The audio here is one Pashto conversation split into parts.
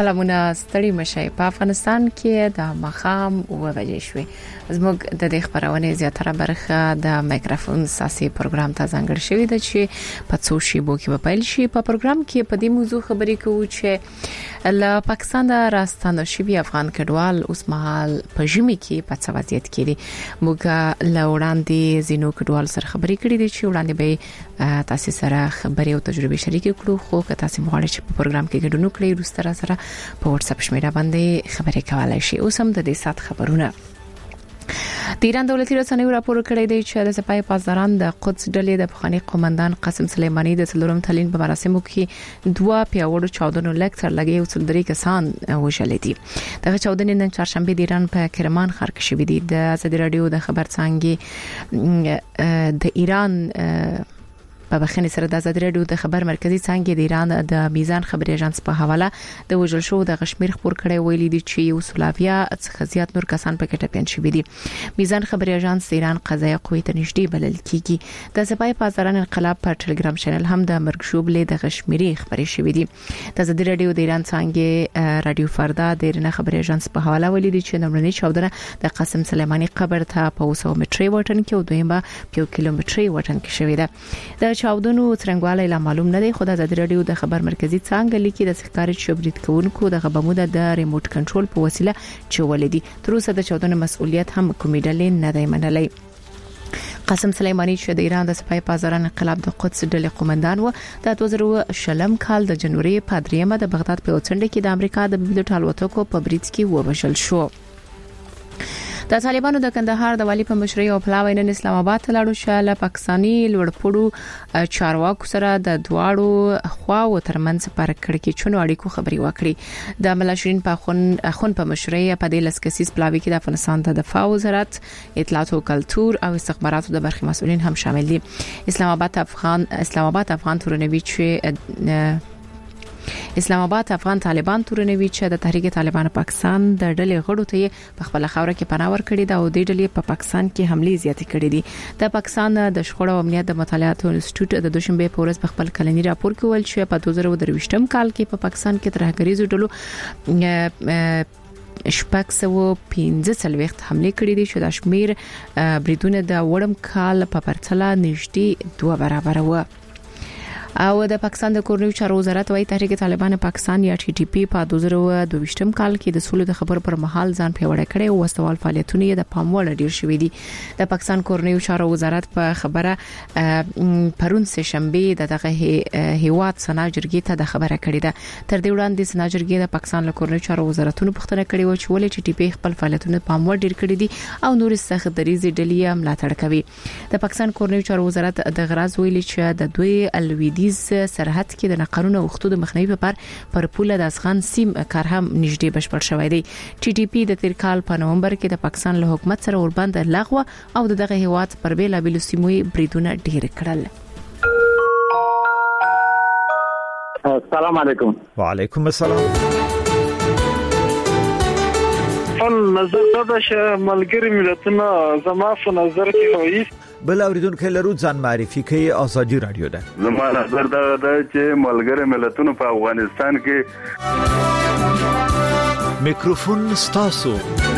سلامونه ستړي مشي په افغانستان کې د مخام و بجې شوې زموږ د دې خبرونه زیاتره برخه د مایکروفون ساسي پروګرام ته ځانګړی شوی دی چې په څو شیبو کې په پیل شي په پروګرام کې په دې موضوع خبرې کوو چې له پاکستان راستانه شوی افغان کډوال اوس مهال په ژمي کې په څه وضعیت کې دي موږ له وړاندې زینو کډوال سره خبرې کړې دي چې وړاندې به تاسو سره خبرې او تجربه شریک کړو خو که تاسو مغواړئ چې په پروګرام کې ګډون وکړئ روسته سره په واتس اپ شمیره باندې خبرې کولای شي اوس هم د دې سات خبرونه د ایران دولتي رسنیو راپور کړی دی چې د سپاه پاسداران د قدس ډلې د پخوانی قومندان قاسم سلیمانی د څلورم تلین په مراسمو کې دوه پیاوړو چاودنو لکثر لګي او څلدري کسان وژل دي دغه چاودنې نن چهارشنبه د ایران په کرمان ښار کې شوې دي د ازادي رادیو د خبر څنګه د ایران په بخښنې سره د ازادي رادیو د خبر مرکزی څنګه د ایران د میزان خبري اژانس په حواله د وژل شو د غشمیر خبر کړي ویلي دي چې یو سلاویا څخه زیات نور کسان په کې ټپيان شوي دي میزان خبري اژانس د ایران قضایي قوې ته نږدې بلل کیږي د سپاه پاسداران انقلاب په ټلګرام چینل هم د مرګ شوبلې د غشمیري خبري شوي دي د ازادي رادیو د ایران څنګه رادیو فردا د ایران خبري اژانس په حواله ویلي دي چې نمرني چاودنه د قاسم سلیمانی قبر ته په 100 متري وټن کې او دویمه په کیلومتري وټن کې شوې ده چاودنو څرنګوالی لا معلوم نه دی خو د ازادي رادیو د خبر مرکزی څنګه لیکي د ښکاري شبرید کوونکو د غبموده د ریموټ کنټرول په وسیله چولې دي تر اوسه د چاودنې مسؤلیت هم کومې ډلې نه دی منلای قاسم سلیمانی چې د ایران د سپاه پاسداران انقلاب د قدس ډلې قومندان و د 2020 کال د جنوري په 3 د بغداد په اوڅنډه کې د امریکا د بلیټ الوتکو په بریټ کې وبشل شو د طالبانو د کندهار د والی په مشرۍ او پلاوی نن اسلام آباد ته لاړو شاله پاکستانی لوړپوړو چارواکو سره د دواړو خواو ترمنځ پر کړکېچونو اړیکو خبري وکړي د ملاشرین په خون په مشرۍ په د لسکسیس پلاوی کې د افغانستان د دفاع وزارت اطلاعات او کلتور او استخباراتو د برخې مسؤلین هم شامل دي اسلام آباد افغان تورنوي چې اسلام آباد افغان طالبان تورنوي چې د تحریک طالبان پاکستان د ډلې غړو ته په خپل خاور کې پناه ورکړي دا او د ډلې په پاکستان کې حمله زیاتې کړې دي د پاکستان د شخړو او امنیت د مطالعاتو انسټیټیوټ د دوشنبه په ورځ په خپل کلنی راپور کې ویل چې په 2023م کال کې په پاکستان کې ترهګریزو ډلو شپږ سلويخت حمله کړې دي چې د شمیر بریدونه د وړم کال په پرتله نږدې 2 برابر و او د پاکستان د کورنیو چارو وزارت وايي تحریک طالبان پاکستان یا ټي ټي پی په 2022م کال کې د سولې د خبر پر مهال ځان پیوړی کړي او وسوال فعالیتونه د پام وړ ډیر شوې دي د پاکستان کورنیو چارو وزارت په خبره پرون سه شنبه دغه هیواد سنا جرګې ته د خبره کړې ده تر دې وړاندې سنا جرګې د پاکستان له کورنیو چارو وزارتونو پوښتنه کړې و چې ولې ټي ټي پی خپل فعالیتونه پام وړ ډیر کړي دي او نور سخت دریزي ډلې ملاتړ کوي د پاکستان کورنیو چارو وزارت د غراز ویلي چې د دوی الویدي سرحد کې د نقرونو وختو د مخنیوي پر پوله د افغان سیم کار هم نږدې بشپړ شوی دی ټي ټي پی د تیر کال په نومبر کې د پاکستان له حکومت سره وربند لغوه او دغه هیواد پر بیل بیل سیموي بریدونه ډیر کړل السلام علیکم وعلیکم السلام نظر دا چې ملګری ملتونه زما په نظر کې وایي بل اوریدونکو لرو ځان معرفي کوي ازادي رادیو ده زما نظر دا چې ملګری ملتونه په افغانستان کې میکروفون ستاسو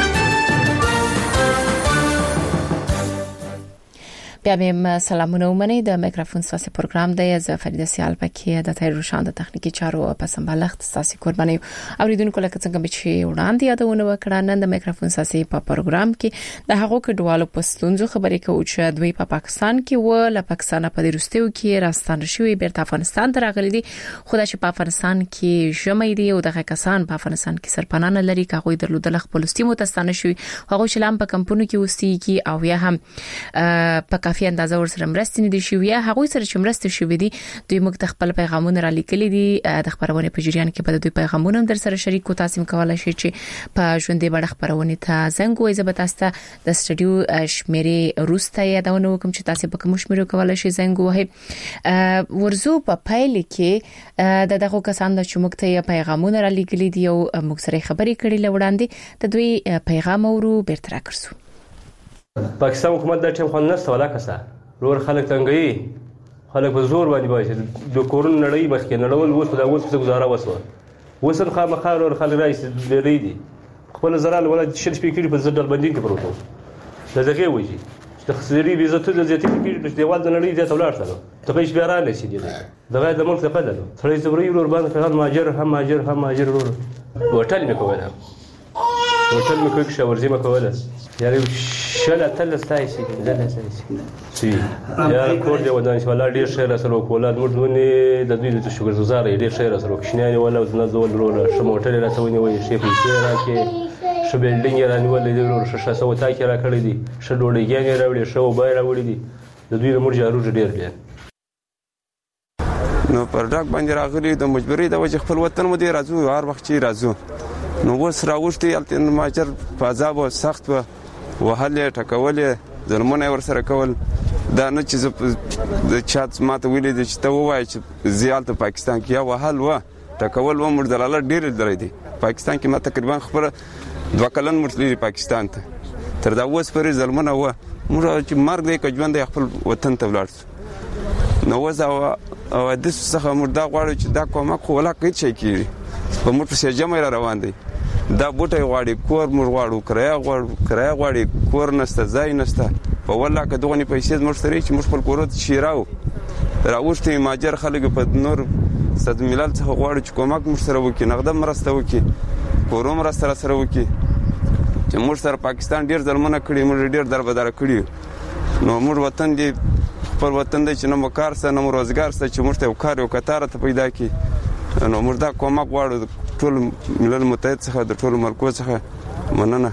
بیا مې سلامونه ومنئ د میکروفون ساسي پروګرام دی ز فریده سیال پکې د تیر روشان د تخنیکی چارو په سمبالښت ساسي قرباني اوریدونکو لکه څنګه چې وړاندې یادونه وکړه نن د میکروفون ساسي په پروګرام کې د هغو کډوالو پستونزو خبرې کوو چې دوی په پاکستان کې و له پاکستان په دروستیو کې راستانه شوی بیرته افغانستان ته راغلي دي خو چې په افغانستان کې ژمې دي او دغه کسان په افغانستان کې سرپناه لري کاغوي درلودل خپل سیمو ته ستانه شوی هغه چې لام په کمپونو کې اوسېږي او یا هم په کافي اندازه ورسره مرستې نه دي شوی یا هغه سره چې مرستې شوی دي دوی موږ د خپل پیغامونه را لیکلي دي د خبرونه په جریان کې په دوی پیغامونه در سره شریک کو تاسو کولای شئ چې په ژوندې بڑ خبرونه ته زنګ وای زبر تاسو د سټډیو شمیرې روسته یادونه کوم چې تاسو په کوم شمیرو کولای شئ زنګ وای ورزو په پایل کې دغه کسان د چې موږ ته پیغامونه را لیکلي دي او موږ سره خبرې کړې لوړاندې د دوی پیغام اورو بیرته راکړو پاکستان حکومت د ټیم خو نه سواله کسه رور خلک څنګه خلک په زور باندې وایي د کورون نړۍ مخکې نړول اوس په دغه څه گزاره وسو وسن خامخا ور خلک راځي لري دي خپل زرال ولا شل سپیکر په زړه باندې کې پروتو دا ځکه وایي چې خسري بي زته د زیاتې کې د دیوال د نړۍ د تولار سره ته هیڅ بیرانه شي دي دا د ملک په بدلو سړی زبري ور باندې فعال ماجر ور هوټل مې کوله هوټل مې کوي شاورځي مې کوله یاري شل تل ستای شي دا سي یا کور دی ودان چې ولا ډیر شهر سره کولاد مردونه د دوی د شکر گزار ډیر شهر سره کښنیانه ولا زنه زول وروله شموټل راځونی وي شي پیسې راکې شو بلډینګ رانیول دي ورو ششه سو تا کې را کړی دي شو ډوډۍ راوړي شو بای راوړي دي د دوی مر جارو ډیر دي نو پر ډاک باندې راغلي د مجبوري د وجه خپل وطن مو دی راځو هر وخت چې راځو نو وس راوښتي الته ماجر فازاب او سخت وهله ټکولې ظلمونه ور سره کول دا نه چې د چات ماته ویلې چې ته وایې چې زیات پاکستان کې وهل و ټکول و مردلاله ډیر درې دي پاکستان کې ما تقریبا خبره 2 کلن مرتلی پاکستان ته تر دا اوس پرې ظلمونه و موږ چې مرګ دی که ژوند دی خپل وطن ته ولاړ نو وځه او د څه مردا غواړي چې دا کومه کوله کوي چې کیږي په موږ په سجمه را روان دي دا بوټي غواړي کور مور غواړو کرaya غواړي کور نسته ځای نسته په والله که دغه پیسې موږ سره چې موږ خپل کور ته شیراو راوښتي ماجر خلک په نور صد ملل څخه غواړي چې کومک موږ سره وکړي نقد مرسته وکړي کوروم را سره وکړي چې موږ سره پاکستان ډیر ظلمونه کړی موږ ډیر دربدار کړی نو موږ وطن دی خپل وطن دی چې نو کار سره نو روزګار سره چې موږ ته کار او کتاره ته پیدا کی نو موږ دا کومک غواړو ټول ملل متحد څخه د ټول ملکو څخه مننه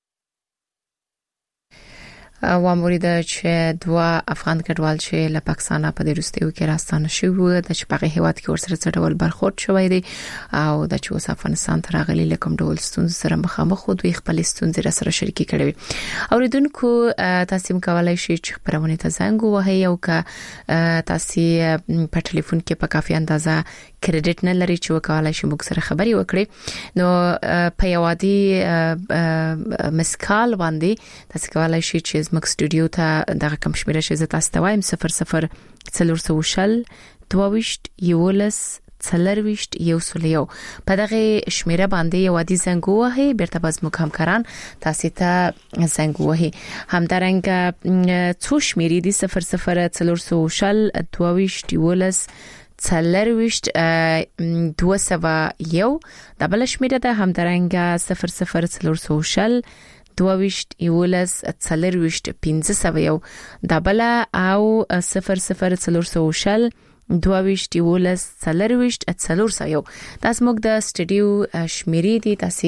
وامورید چې 2 افغان کډوال چې له پاکستان په د روسیې کې راستانه شوی د چې په هیواد کې ورسره څډول برخورد شوی دی او د چې افغانستان ته راغلي لکم ډول ستونزې سره مخامخ خو دوی خپل ستونزې سره شریکي کړي اوریدونکو تاسو کولای شئ چې خبرونه ته زنګ ووهئ او که تاسو په ټلیفون کې په کافي اندازه کریډټ نه لري چې وکولای شئ موږ سره خبري وکړي نو په یوادي مسکال باندې تاسو کولای شئ چې زموږ سټوډیو ته دغه کم شمیره شې تاسو ته وایم 00 400 22 یولس څلرويشت یو سلیو په دغه شمیره باندې یو عادي زنګ وهي بیرته باز مکمکران تاسو ته زنګ وهي همدارنګ څو شمیرې دي 00 400 22 څلرويشت 201 د بل شمیره ده همدارنګ 00 22 یولس څلرويشت 501 د بل او 00 22 یولس څلرويشت 401 تاسو موږ د سټډیو شمیرې دي تاسو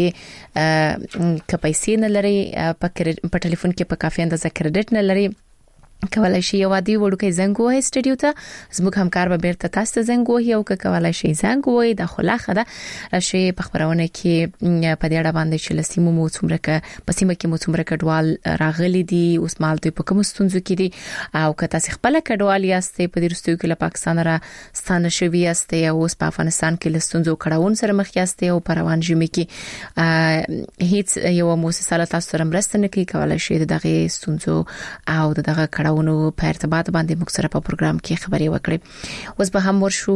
کپایسې نه لري په ټلیفون کې په کافي اندازه کریډټ نه لري کولای شي یو عادي وړوکی زنګ وهي سټډیو ته زموږ همکار به بیرته تاسو ته زنګ وهي او کولای شي زنګ وهي د خلاخه ده شي په خبرونه کې په دې اړه باندې چې لسیمو مو څومره ک پسیمه کې مو څومره کډوال راغلي دي اوس مال دوی په کوم ستونزو کې دي او که تاسو خپل کډوال یاستئ په دې رستو کې له پاکستان را ستانه شوی یاستئ او اوس په افغانستان کې له ستونزو کډاون سره مخ یاستئ او په روان ژمي کې هیڅ یو مؤسسه له تاسو سره مرسته نه کوي کولای شي دغه ستونزو او دغه ونو په ارتباط باندې موږ سره په پروګرام کې خبري وکړي اوس به هم ورشو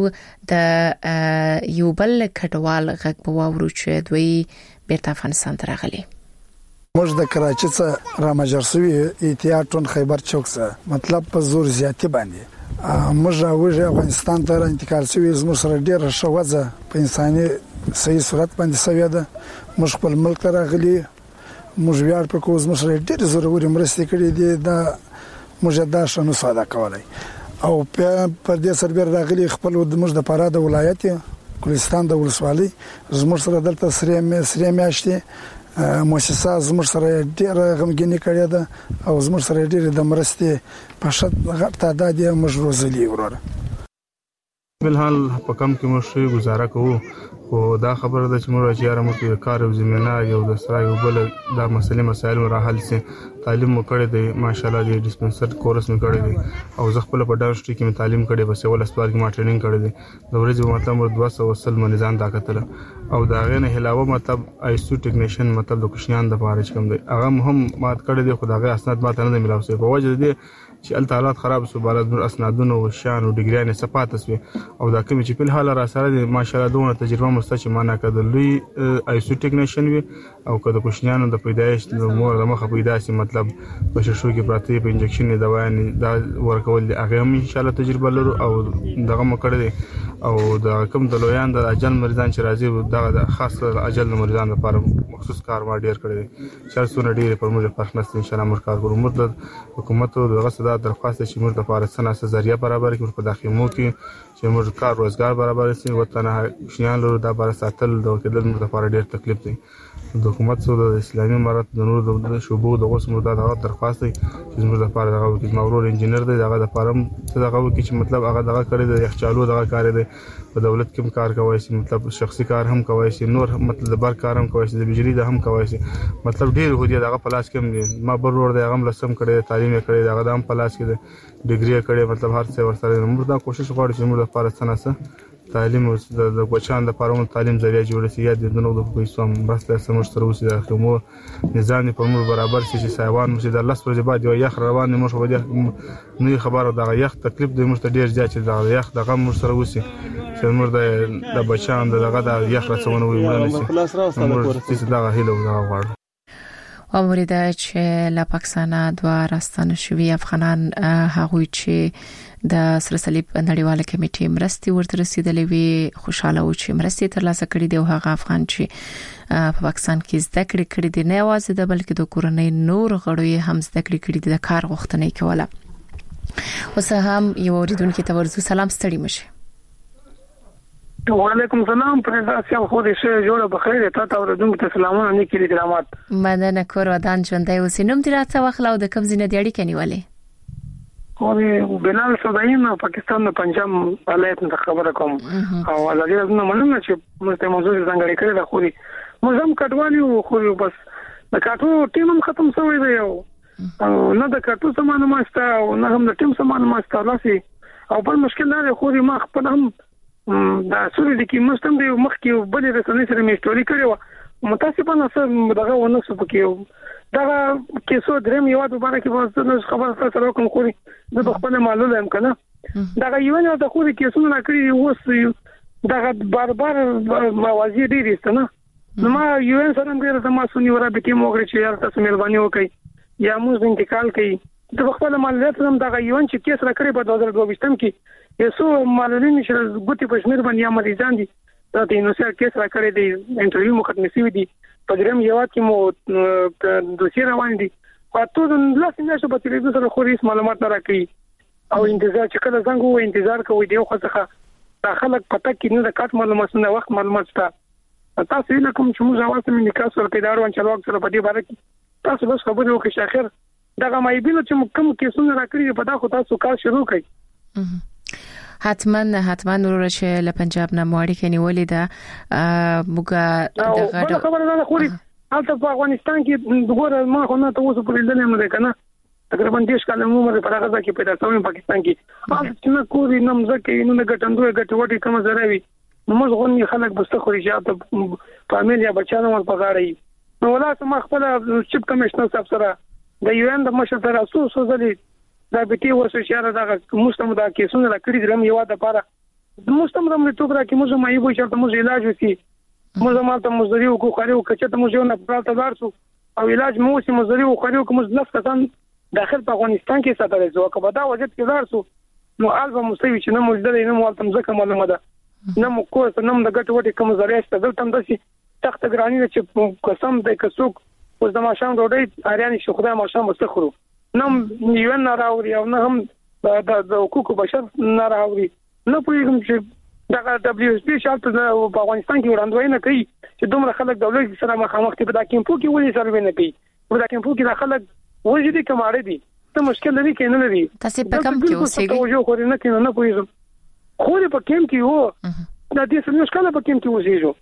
د یو بل کډوال غږ په واورو چې دوی بیرته افغانستان ته راغلي موږ د کراچۍ څخه را مجرسوي اتحادون خیبر چوک څخه مطلب په زور زیاتی باندې موږ راوځي افغانستان ته انتقال شوی زموږ سره ډیر شوځه په انساني صحیح صورت باندې سوي ده موږ خپل ملک ته راغلي موږ ویاړ په کوز موږ ډیر ضروري مرستې کړې دي دا مجدا شنو ساده کولای او په دې سربېر راغلي خپل د موږ د پاره د ولایت کوهستان د ولسوالۍ زموږ سره دلته سره میاشتې مؤسسه زموږ سره ډېر غمګینی کړی ده او زموږ سره ډېر د مرستې په شت تعداد یې موږ روزلي وروره بلحال په کم کې موږ گزاره کوو او دا خبره ده چې موږ چې یاره موږ کار او زمينه یو د سره یو بل دا مسائل راحل سي تعلیم وکړی دی ماشاءالله دی ډیسپنسر کورس مې کړی دی او زه خپل په ډاکټري کې تعلیم کړی بس ول اسپار کې ما ټریننګ کړی دی د ورځې مطلب 200 منځان دا کتل او دا غنه علاوه مطلب آیسو ټیکنیشن مطلب د کوشنیان د پاره کوم دی هغه هم مات کړی دی خدای اسناد ماته نه ملاوي په وجه دی چې ال حالات خراب سو بلد نور اسنادونه او شان او ډیګریانه صفات اسوي او دا کوم چې په حال را سره ماشاءالله دونه تجربه مستچ معنا کړلې آیسو ټیکنیشن وي او کله کوشنیانو د پیدایش د مور د مخه پیدا سي مطلب په ششو کې پراته په انجکشن دوايان دا ورکول دي هغه هم ان شاء الله تجربه لرو او دغه مکړه او د کوم د لویان د اجل مریضان چې راځي دا خاص اجل مریضان لپاره مخصوص کار ما ډیر کړی چې څونه ډیر پر موږ فرق نشته ان شاء الله موږ کار کوو موږ حکومت او دغه صدا درخواست چې موږ لپاره سناسه ذریعہ برابر کړو په داخلي کې چې موږ کار روزګار برابر شي وطن شنیان له دا بار ساتل د کېدل موږ لپاره ډیر تکلیف دی د حکومت سره د اسلامي امارات د نور د شوبو د اوس موږ دا درخواست چې موږ لپاره دغه کې مورور انجنیر دی دغه لپاره دغه کې چې مطلب هغه دغه کړی د یخچالو دغه کار دی په دولت کې کار کوي شي مطلب شخصي کار هم کوي شي نور مطلب بار کار هم کوي شي د بجلی د هم کوي شي مطلب ډیر هو دی دغه پلاس کې ما بر ور دی هغه لسم کړی تعلیم کړی دغه هم پلاس کې ډیګری کړی مطلب هر څه ورسره موږ دا کوشش غواړو چې موږ لپاره سناسه تعلیم او د کوچان د پرون تعلیم ذریعہ جوړ شي یا د نو د پیسو هم بس له سمج تر اوسه د خمو نظام په موږ برابر شي چې سایوان مشه د الله سره بعد یو یخ روان نه مشه ودی نه خبره د یخ تکلیف د مشته ډیر ځای چې د یخ دغه مش سره اوسه چې موږ د بچان دغه د یخ رسونه وي موږ چې دغه هیله غواړو وموریده چې له پاکستان دوه راستانه شوی افغانان هغوی چې د سره صلیب نړیواله کمیټې مرستي ورته رسیدلې وي خوشاله و چې مرستي ترلاسه کړې دی او هغه افغان چې په پاکستان کې زده کړې دي نه یوازې د بلکې د کورنۍ نور غړو هم زده کړې دي د کار غوښتنې کوله اوس هم یو اوریدونکو ته ورزو سلام ستړي مشه وعلیکم السلام پرېزاسیام خو دې شه جوړه بخیر ته اوریدونکو ته سلامونه نه کړی کرامات مننه کور ودان ژوندۍ اوسینم دې راته وخلا او د کوم ځینې دی اړیکې نیولې او بلال صدایم پاکستان د پنجاب ولایت ته خبره کوم او ولادي نو مننه چې موږ موضوع څنګه کړی دا خو موږ هم کډوالو خو بس د کاټو ټیم هم ختم شوی دی او نه د کاټو سامان ماسته او نه هم د ټیم سامان ماسته لاسي او بل مشکل نه خو ما خپل هم دا سوري د کې مستم دی مخ کې بلې رسنۍ سره می سټوري کړو متاسفانه سره دغه ونه سو پکې دا کیسو درم یو د باندې کې وځنه خبر سره کوم خوري د خپل معلومه هم کنه دا یو نه د خوري کیسو نه کړی اوس دا بار موازی ډیر استنه نو ما یو ان سره ډیر د ما سونی ورا به کې موږ چې یار تاسو مهرباني وکړئ یا موږ انتقال کړئ د خپل معلومات هم دا یو ان چې کیس را کړی په 2022 کې یسو معلومین چې ګوتی پښمیر باندې امریکان دي دا د انوسر کیس را کړی دی انټرویو مو ختم شوی دی په دریم یو کې مو دوسیه روان دي په ټول لاس نه شو په تلویزیون سره خو هیڅ معلومات نه راکړي او انتظار چې کله څنګه وو انتظار کوي دی خو څه دا خلک پته کې نه د کات معلومات نه وخت معلومات شته تاسو یې کوم چې موږ اوسه من نکاح سره پیدار وان چلوک سره په دې باره کې تاسو بس خبرې وکړئ چې اخر دا ما یې بل چې کوم کیسونه راکړي په دا خو تاسو کار شروع کړئ حتما ورور چې له پنجاب نه موړی کې نیولې ده موږ دغه خبره ده خوري حالت په افغانستان کې دغه ما خو نه تاسو په لیدل نه ده تقریبا 10 کال عمر په هغه ځکه پیدا شوم پاکستان کې حالت چې کوی نم ځکه نو غټندوه غټوټي کوم زراوي موږ غونې خلک بسته خوري چې په فامیل یا بچانو په غاړي نو ولاته ما خپل چیف کمشنر صاحب سره د یو ان د مشر سره سو ځلې دا به کې وسو چې دا مستم دا کیسونه را کړی درم یو د پاره مستم رم ته توګه کې موږ مې وایو چې موږ علاج وکړي موږ ماته مزدوري وکړو خو کچته موږ نه پراته دارسو او علاج مو سي مزدوري وکړو کوم لس کسان داخل په افغانستان کې ساتل شو که په دا وجه کې دارسو نو البته مستوي چې نه موږ درې نه مولتم ځکه معلومه ده نه مو کوس نه د ګټ وټي کوم ذریعہ ست دلته دسي تخت ګرانی چې قسم د کڅوک اوس د ماشام ډوډۍ اړیان شو خدای ماشام مستخرو نم یو نه راوړي او نه هم د حقوق بشر نه راوړي نه پوهیږم چې دا دبليو اس پی شرط په افغانستان کې وړاندوي نه کوي چې دومره خلک دولت سره مخامخ دي په دا کیمپو کې ولې سره نه کوي په دا کیمپو کې د خلک وځي دي کماړي دي ته مشکل لري کې نه لري تاسو په کم کې اوسېږئ یو خو نه کې نه پوهیږم خو په کیم کې وو دا دې څه مشکل په کیم کې اوسېږو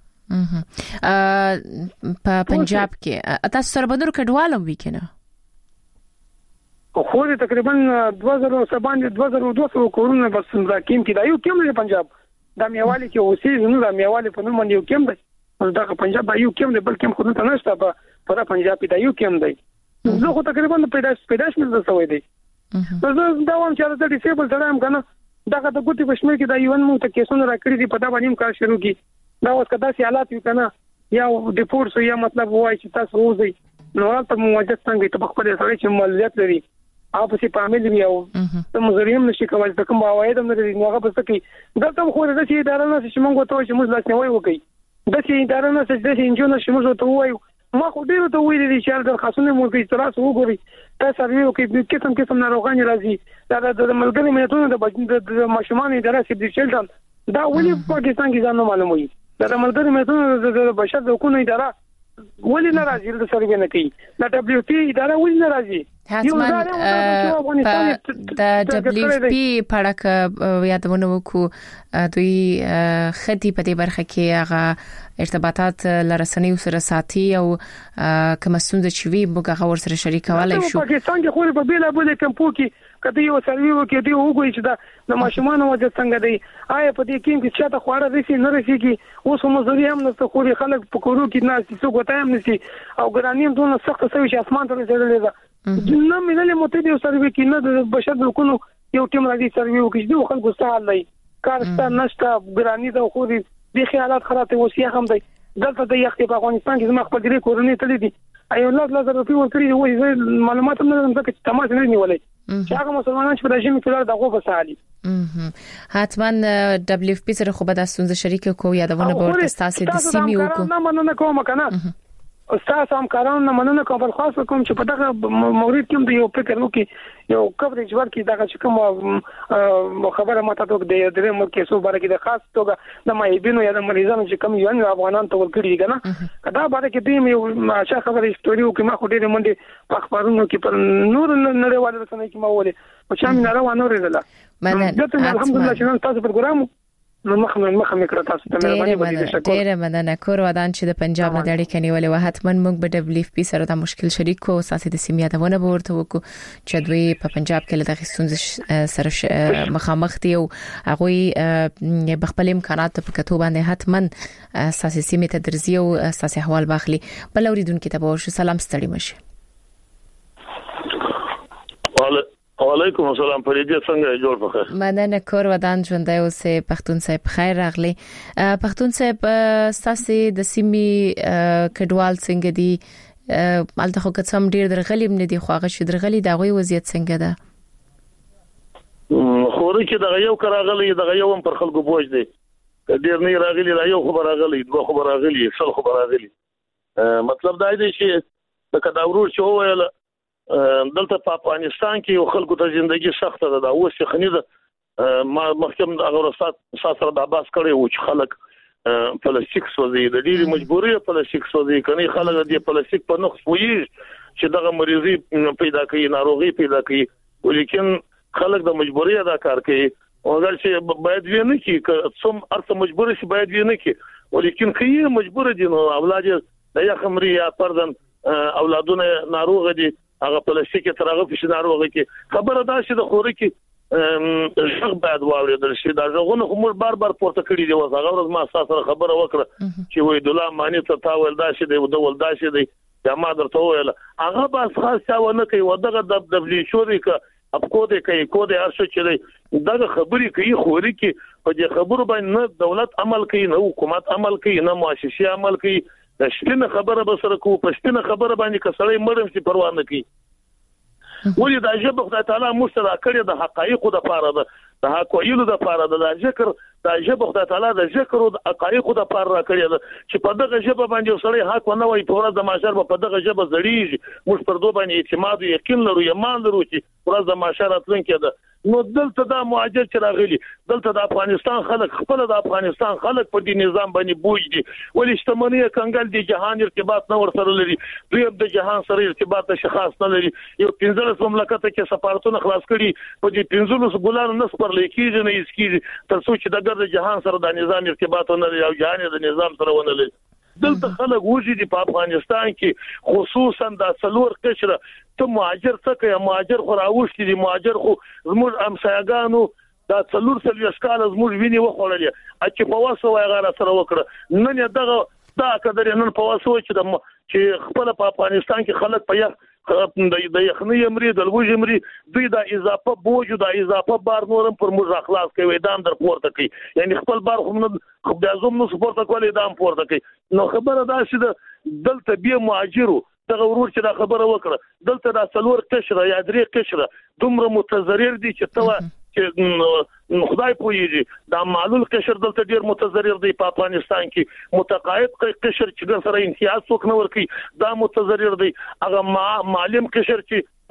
په پنجاب کې تاسو سره بدر کډوالم وکینه خو دې تقریبا 2200 کورونه بس دا کیم کې دا یو کیم دی پنجاب د میوالي کې اوسې نو د میوالي په نوم باندې یو کیم دی دا پنجاب دا یو کیم دی بل کیم خو نه نشته په پنجاب کې دا یو کیم دی زه خو تقریبا پیداش مې زسوي دی زه دا وایم چې د ډیسیبل سره هم کنه دا د ګوتې په شمیر کې دا یو نو ته کیسونه راکړي دي په دا باندې کار شروع کی دا اوس کدا سي حالات وي کنه یا د فورس یا مطلب وای چې تاسو وځي نو تاسو مواجهه څنګه ته خپل سره چې ملت لري اپ سي فامیل دی او ته مزریم نشي کولای ته کوم واید هم لري نو هغه پس کې دلته خو د شي اداره نه چې موږ ته چې موږ لاس نه وای وکي د شي اداره نه چې د شي انجو نه چې موږ ته وای ما خو ډیرو ته ویل دي چې د خاصونه مو کې تراس وګوري تاسو سروي کې قسم ناروغان راځي دا د ملګری ملتونو د ماشومان اداره چې د چلډرن دا ولې پاکستان کې ځان معلوموي دا د ملګری ملتونو د بشر د حقوقو اداره ولې ناراضي د سروي نه کوي دا دبليو پی اداره ولې ناراضي حتما د دبليو پی پړک یادونه وکړو دوی خدي په دې برخه کې هغه ارتباطات لرسنیو سره ساتي او کوم څه چې وی موږ هغه ور سره شریکولای شو پاکستان کې خو په بیل ابل کمپو کې کدی یو سروي وکړي دی وګورئ چې دا د ماشومان وجه څنګه دی آیا په دې کې چې تا خوړه رسي نه رسي کې اوس هم زوی هم نو خو خلک په کورو کې نه چې څوک وته هم نشي او ګرانیم دونه سخت سوي چې اسمان ته رسیدلې ده نه مینه مو ته دی سروي کې نه د بشر د حقوقو یو ټیم راځي سروي وکړي دی خلکو سهال دی کارستا نشته ګرانی دا خو دي خیالات خراب وي هم دی دلته د یخ په افغانستان کې زما خپل ګری کورنۍ تللی دي ایو الله روپی ورکړي وي معلومات هم نه لرم چې تماس نه نیولای چې هغه مسلمانان چې په رژیم کې دغه وسالي حتما دبليو پی سره خو به د سنځ شریک کو یادونه به ورته تاسو د سیمې وکړو نه مننه کوم کنه استاد هم کارونه مننه کوم بل خاص کوم چې په دغه مورید کې د یو فکر وکي یو کوریج ورکي دغه چې کوم خبره ماته ته د درې ملک سو باره کې د خاص توګه د مایبینو یا د مریضانو چې کوم یو افغانان ته ورکړي کنه دا باره کې دیم یو اچھا خبره استوري وکي ما خو ډېر منډي په اخبارونو کې پر نور نړیوال رسنۍ کې ما ولې او چې مې نه روانه ورېدله الحمدلله چې تاسو پروګرام نو مخه کړه تاسو ته مهرباني ډېر مننه کور ودان چې د پنجاب نه دړي کني ولې وحتما موږ به دبليو پی سره د مشکل شریک کو اساسي د سیمه یادونه به ورته وکړو چې دوی په پنجاب کې له دغه ستونزې سره مخامخ دي او هغه بخپل امکانات په کتو باندې حتما اساسي سیمه ته درځي او اساسي احوال باخلي بل اوریدونکو ته به سلام ستړي مشه وعلیکم السلام پریدي څنګه جوړ پخه مننه کور ودان ژوندۍ اوسه پښتون صاحب خیر راغلی پښتون صاحب ساسي د سیمي کډوال څنګه دي مالته خو کڅم ډیر درغلی نه دي خو هغه چې درغلی دا غوي وضعیت څنګه ده خو چې دا یو کراغلی دا یو پر خلکو بوج دی ډیر نه راغلی دا یو خبر راغلی دوه خبر راغلی څل خبر راغلی مطلب دا دی چې د کډاورو چې وویل دلته په افغانستان کې یو خلکو ته ژوندۍ سخته ده دا اوس خني ده ما محکم د غورستات سره د عباس کړي او چې خلک پلاستیک سوځي د ډېری مجبوري پلاستیک سوځي کني خلک د پلاستیک په نقص وي چې دغه مریضي پیدا کوي ناروغي پیدا کوي ولیکن خلک د مجبوري ادا کار کوي او اگر چې باید ویني چې څوم ارته مجبور شي باید ویني چې ولیکن خې مجبور دي نو اولاد د یخمري یا پردن اولادونه ناروغ دي هغه پلاستیک ترغه په ناروغه کې خبره ده چې د خوري کې ژغ بعد واوریدل شي دا ژغونه کوم بار پورته کړی دی هغه ورځ ما سره خبره وکړه چې وې د الله معنی ته تاول دا شي دی د ول دا شي دی یا ما درته ویل هغه بس خاص ونه کوي ودغه د دبليو شوري ک اپ کو دې کوي کو دې ارشو چې دغه خبري کوي خوري کې په دې خبرو باندې دولت عمل کوي نه حکومت عمل کوي نه مؤسسه عمل کوي د شپنه خبره به سره کو پښتنه خبره باندې کسړې مړم چې پروا نه کوي ولې دا جبه خدای تعالی مسترا کړی د حقایقو د پاره د حقایقو د پاره د ذکر د جبه خدای تعالی د ذکر او د حقایقو د پاره کړی چې په دغه جبه باندې سړی حق نه وای په ورځ د ماشر په دغه جبه زړیږي موږ پر دوه باندې اعتماد یقین لرو ایمان لرو چې ورځ د ماشر اتلونکي ده نو دلته دا مهاجر چې راغلي دلته د افغانستان خلک خپل د افغانستان خلک په دې نظام باندې بوج دي ولې شتمنۍ کنګل دي جهان ارتباط نه ورسره لري دوی د جهان سره ارتباط شخص نه لري یو 15 مملکت کې سفارتونه خلاص کړي په دې 15 ګلانو نسبر لیکيږي نه اسکیږي تر څو چې د جهان سره د نظام ارتباط نه لري او جهان د نظام سره ونه لري دلته خلک وږي دي په افغانستان کې خصوصا د څلور قشره ته مهاجر څه کوي مهاجر خو راوښتي دي مهاجر خو زموږ امسایګانو دا څلور سلیسکال زموږ ویني وخوړلې چې په واسه وای غاره سره وکړه نن دغه دا قدر نن په واسه چې خپل په افغانستان کې خلک په د یخنۍ امري د لوج امري دوی د اضافه بوج د اضافه بار نورم پر موږ اخلاص کوي دام در پورته کوي یعنی خپل بار خو نه خو د ازوم نو سپورت کولای دام پورته کوي نو خبره دا چې دلته به مهاجرو دغه ورور چې دا خبره وکړه دلته د سلور قشره یا درې قشره دومره متضرر دي چې توا چې خدای پوهیږي دا معلول قشر دلته ډیر متضرر دی په افغانستان کې متقاعد قشر چې سره امتیاز څوک نه ورکي دا متضرر دی هغه معلم قشر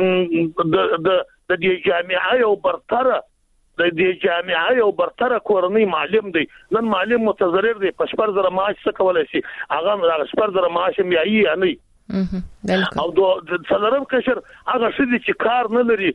چې د دې جامعه یو برتره د دې جامعه یو برتره کورنۍ معلم دی نن معلم متضرر دی په 4000 معاش څه کولای شي هغه 4000 معاش میایي نه او د څلورم قشر هغه شدي چې کار نه لري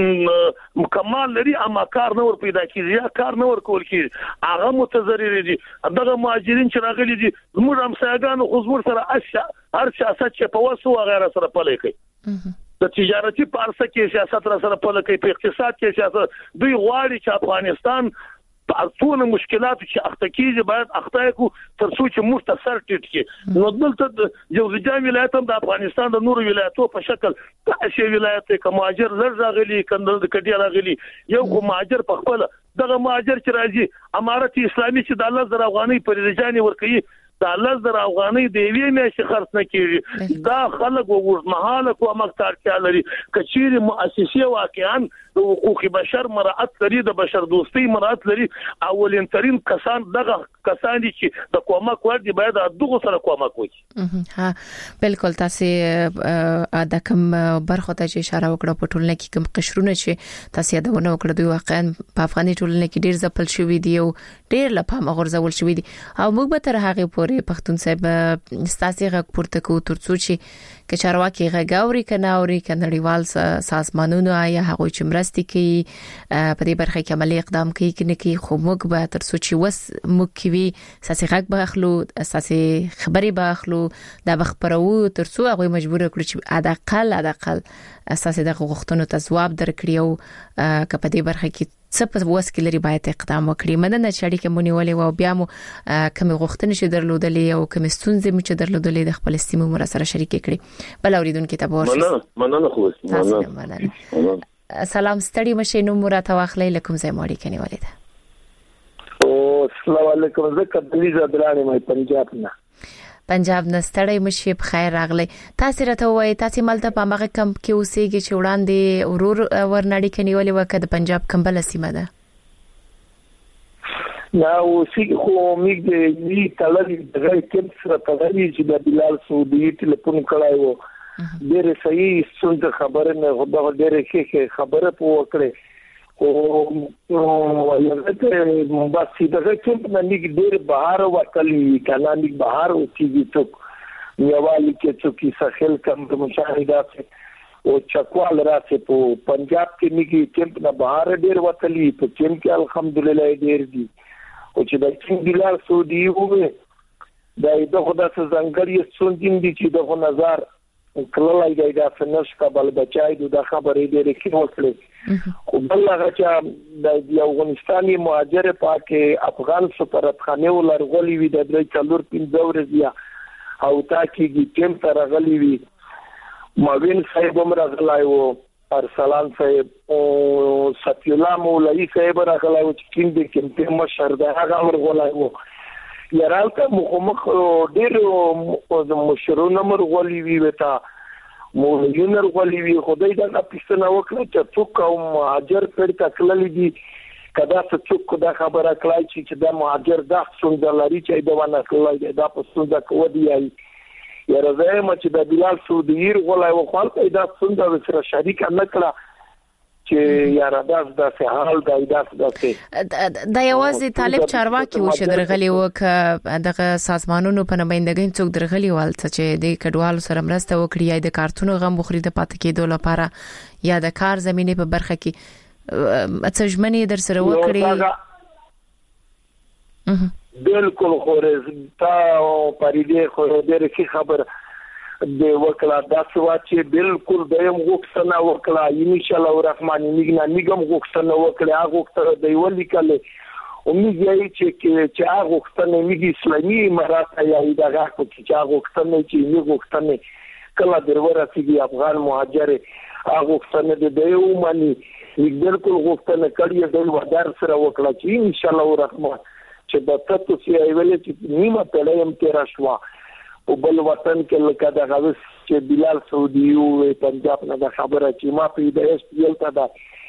مکمل لري اما کار نه ور پیدا کیږي یا کار نه ور کول کیږي هغه متضرر دي دغه مهاجرین چې راغلي دي موږ هم سیاګانو خو زموږ سره هر سیاست چې په وسو غیره سره پلي کوي د تجارتي پارسه کې سیاست سره پلي کوي په اقتصاد کې سیاست دوی غواړي چې افغانستان ټول مشکلات چې اخته کیږي باید اخته کو تر څو چې مختصر ټیټ کی نو دلته یو ځای ولایت هم د افغانستان د نورو ولایتو په شکل تاسو ولایت کې مهاجر لږ کندل د کډیا راغلي یو مهاجر په خپل دغه مهاجر چې راځي امارت اسلامي چې د 1000 افغاني پر رجاني ورکړي د 1000 افغاني د وی میاشي خرڅ نه کیږي دا خلک وګورمحاله کومه تارچا لري کچيري مؤسسه واقعا د حقوق بشر مراعات لري د بشر دوستي مراعات لري اولین ترين کسان دغه کسان دي چې د کومک ور دي باید دغه سره کومک وکړي ها بالکل تاسو د کوم برخه ته اشاره وکړه په ټولنه کې کوم قشرونه چې تاسو یادونه وکړه دوی واقعا په افغاني ټولنه کې ډیر ځپل شوی دی او ډیر لپاره غورځول شوی دی او موږ به تر هغه پورې پښتون صاحب ستاسو غږ پورته کو ترڅو چې کچارواکي غاوري کناوري کنړیوال سازمانونو یا هغه چې مرستي کوي په دې برخه کې عملی اقدام کوي کنه کې خو موږ به ترڅو چې وس موږ کوي اساسي غږ به اخلو اساسي خبري به اخلو دا بخبرو ترڅو هغه مجبور کړو چې ادقل اساسي د غوښتنو ته جواب درکړي او په دې برخه کې څه په وسکې لري باید اقدام وکړي مدنه چې اړیکه مونږ ولې و بیا مو کوم غوښتنې چې درلودلې او کوم ستونزې مو چې درلودلې د خپل استیمو مر سره شریک کړي بل اوریدونکو ته ورشي مننه خو سلام ستړي مشه نو مرته واخلې لکم زې موري کني ولیدا او السلام علیکم زکه دلیزه درانه مې پنجاب نه پنجاب نستړی مشي په خیر راغلی تاسو راته وای تاسو ملته په هغه کم کې اوسېږي چې وړاندې ورور ورنړی کني ولې وکړه د پنجاب کمبل سیمه ده نو اوسېږي خو موږ دې تللې دغه کې سره تللې چې د بلال سعودي ټلیفون کړای وو ډېر صحیح څنګه خبره نه غوډه ډېر کې خبره پوکړه او یو بس دغه چې نه موږ ډېر بهار وکړي کله موږ بهار اوسېږي څوک نیوالي کې څوک ساحل کم د مشاهدات او چکوال راځي په پنجاب کې موږ چې نه بهار ډېر وکړي په چې کې الحمدلله ډېر دي او چې د چین بلال سعودي وو دا خدای څخه ځنګړي څوندین دي چې د نظر کله لای دا فنش کابل بچای د خبرې ډېرې کې وکړي خو بل هغه چې د افغانستاني مهاجر پاکه افغان سفارتخانه ولرغلي وي د 3-4 ورځې او تاکي ټیم تر غلي وي ماوین صاحب عمر غلای وو ارسلان صاحب او صفی الله مولوی صاحب راغلای وو چې کیند کې په مشر دا هغه ورغلای وو یارالته مخمخ ډېر د مشرونو مرغلي وي وتا مولویون ورغلي وي خدای دا پښتنه وکړه چې څوک او مهاجر پر تکللی دي کدا څوک دا خبره کړای چې دا مهاجر دا څنګه لري چې دا ونه کړای دا په څنګه کو دی یاره زه ما چې د بلال سعودي ورغلای و خپل دا څنګه سره شریک نه کړه چې یاره دا حال دا د یوازې طالب چارواکي و چې درغلي وک دغه سازمانونو په نمائندګۍ څوک درغلي وال چې د کډوالو سره مرسته وکړي یا د کارتونو غم بخوري د پاتې کېدو لپاره یا د کار زمينه په برخه کې اتژمنې در سره وکړي بالکل خورز تا پریدې خو ډېر ښه خبر د وکړه دا سوا چې بالکل دیم غوښتنه وکړه ان شاء الله الرحمن نګم غوښتنه وکړه هغه غوښتنه دی ولي کله امید یې چې هغه غوښتنه میږي اسلامي امارات یا دغه چې هغه غوښتنه چې یې غوښتنه کله درور رسیدي افغان مهاجر هغه څنګه د یو مانی بالکل غوښتنه کړې د ودار سره وکړه چې ان شاء الله الرحمن چې د تاسو سی ایول چې نیمه پړایم تیر شوا او بل وطن کې لکه د غوښ چې بلال سعودي او پنجاب نه د خبره چې ما په دې یو تا دا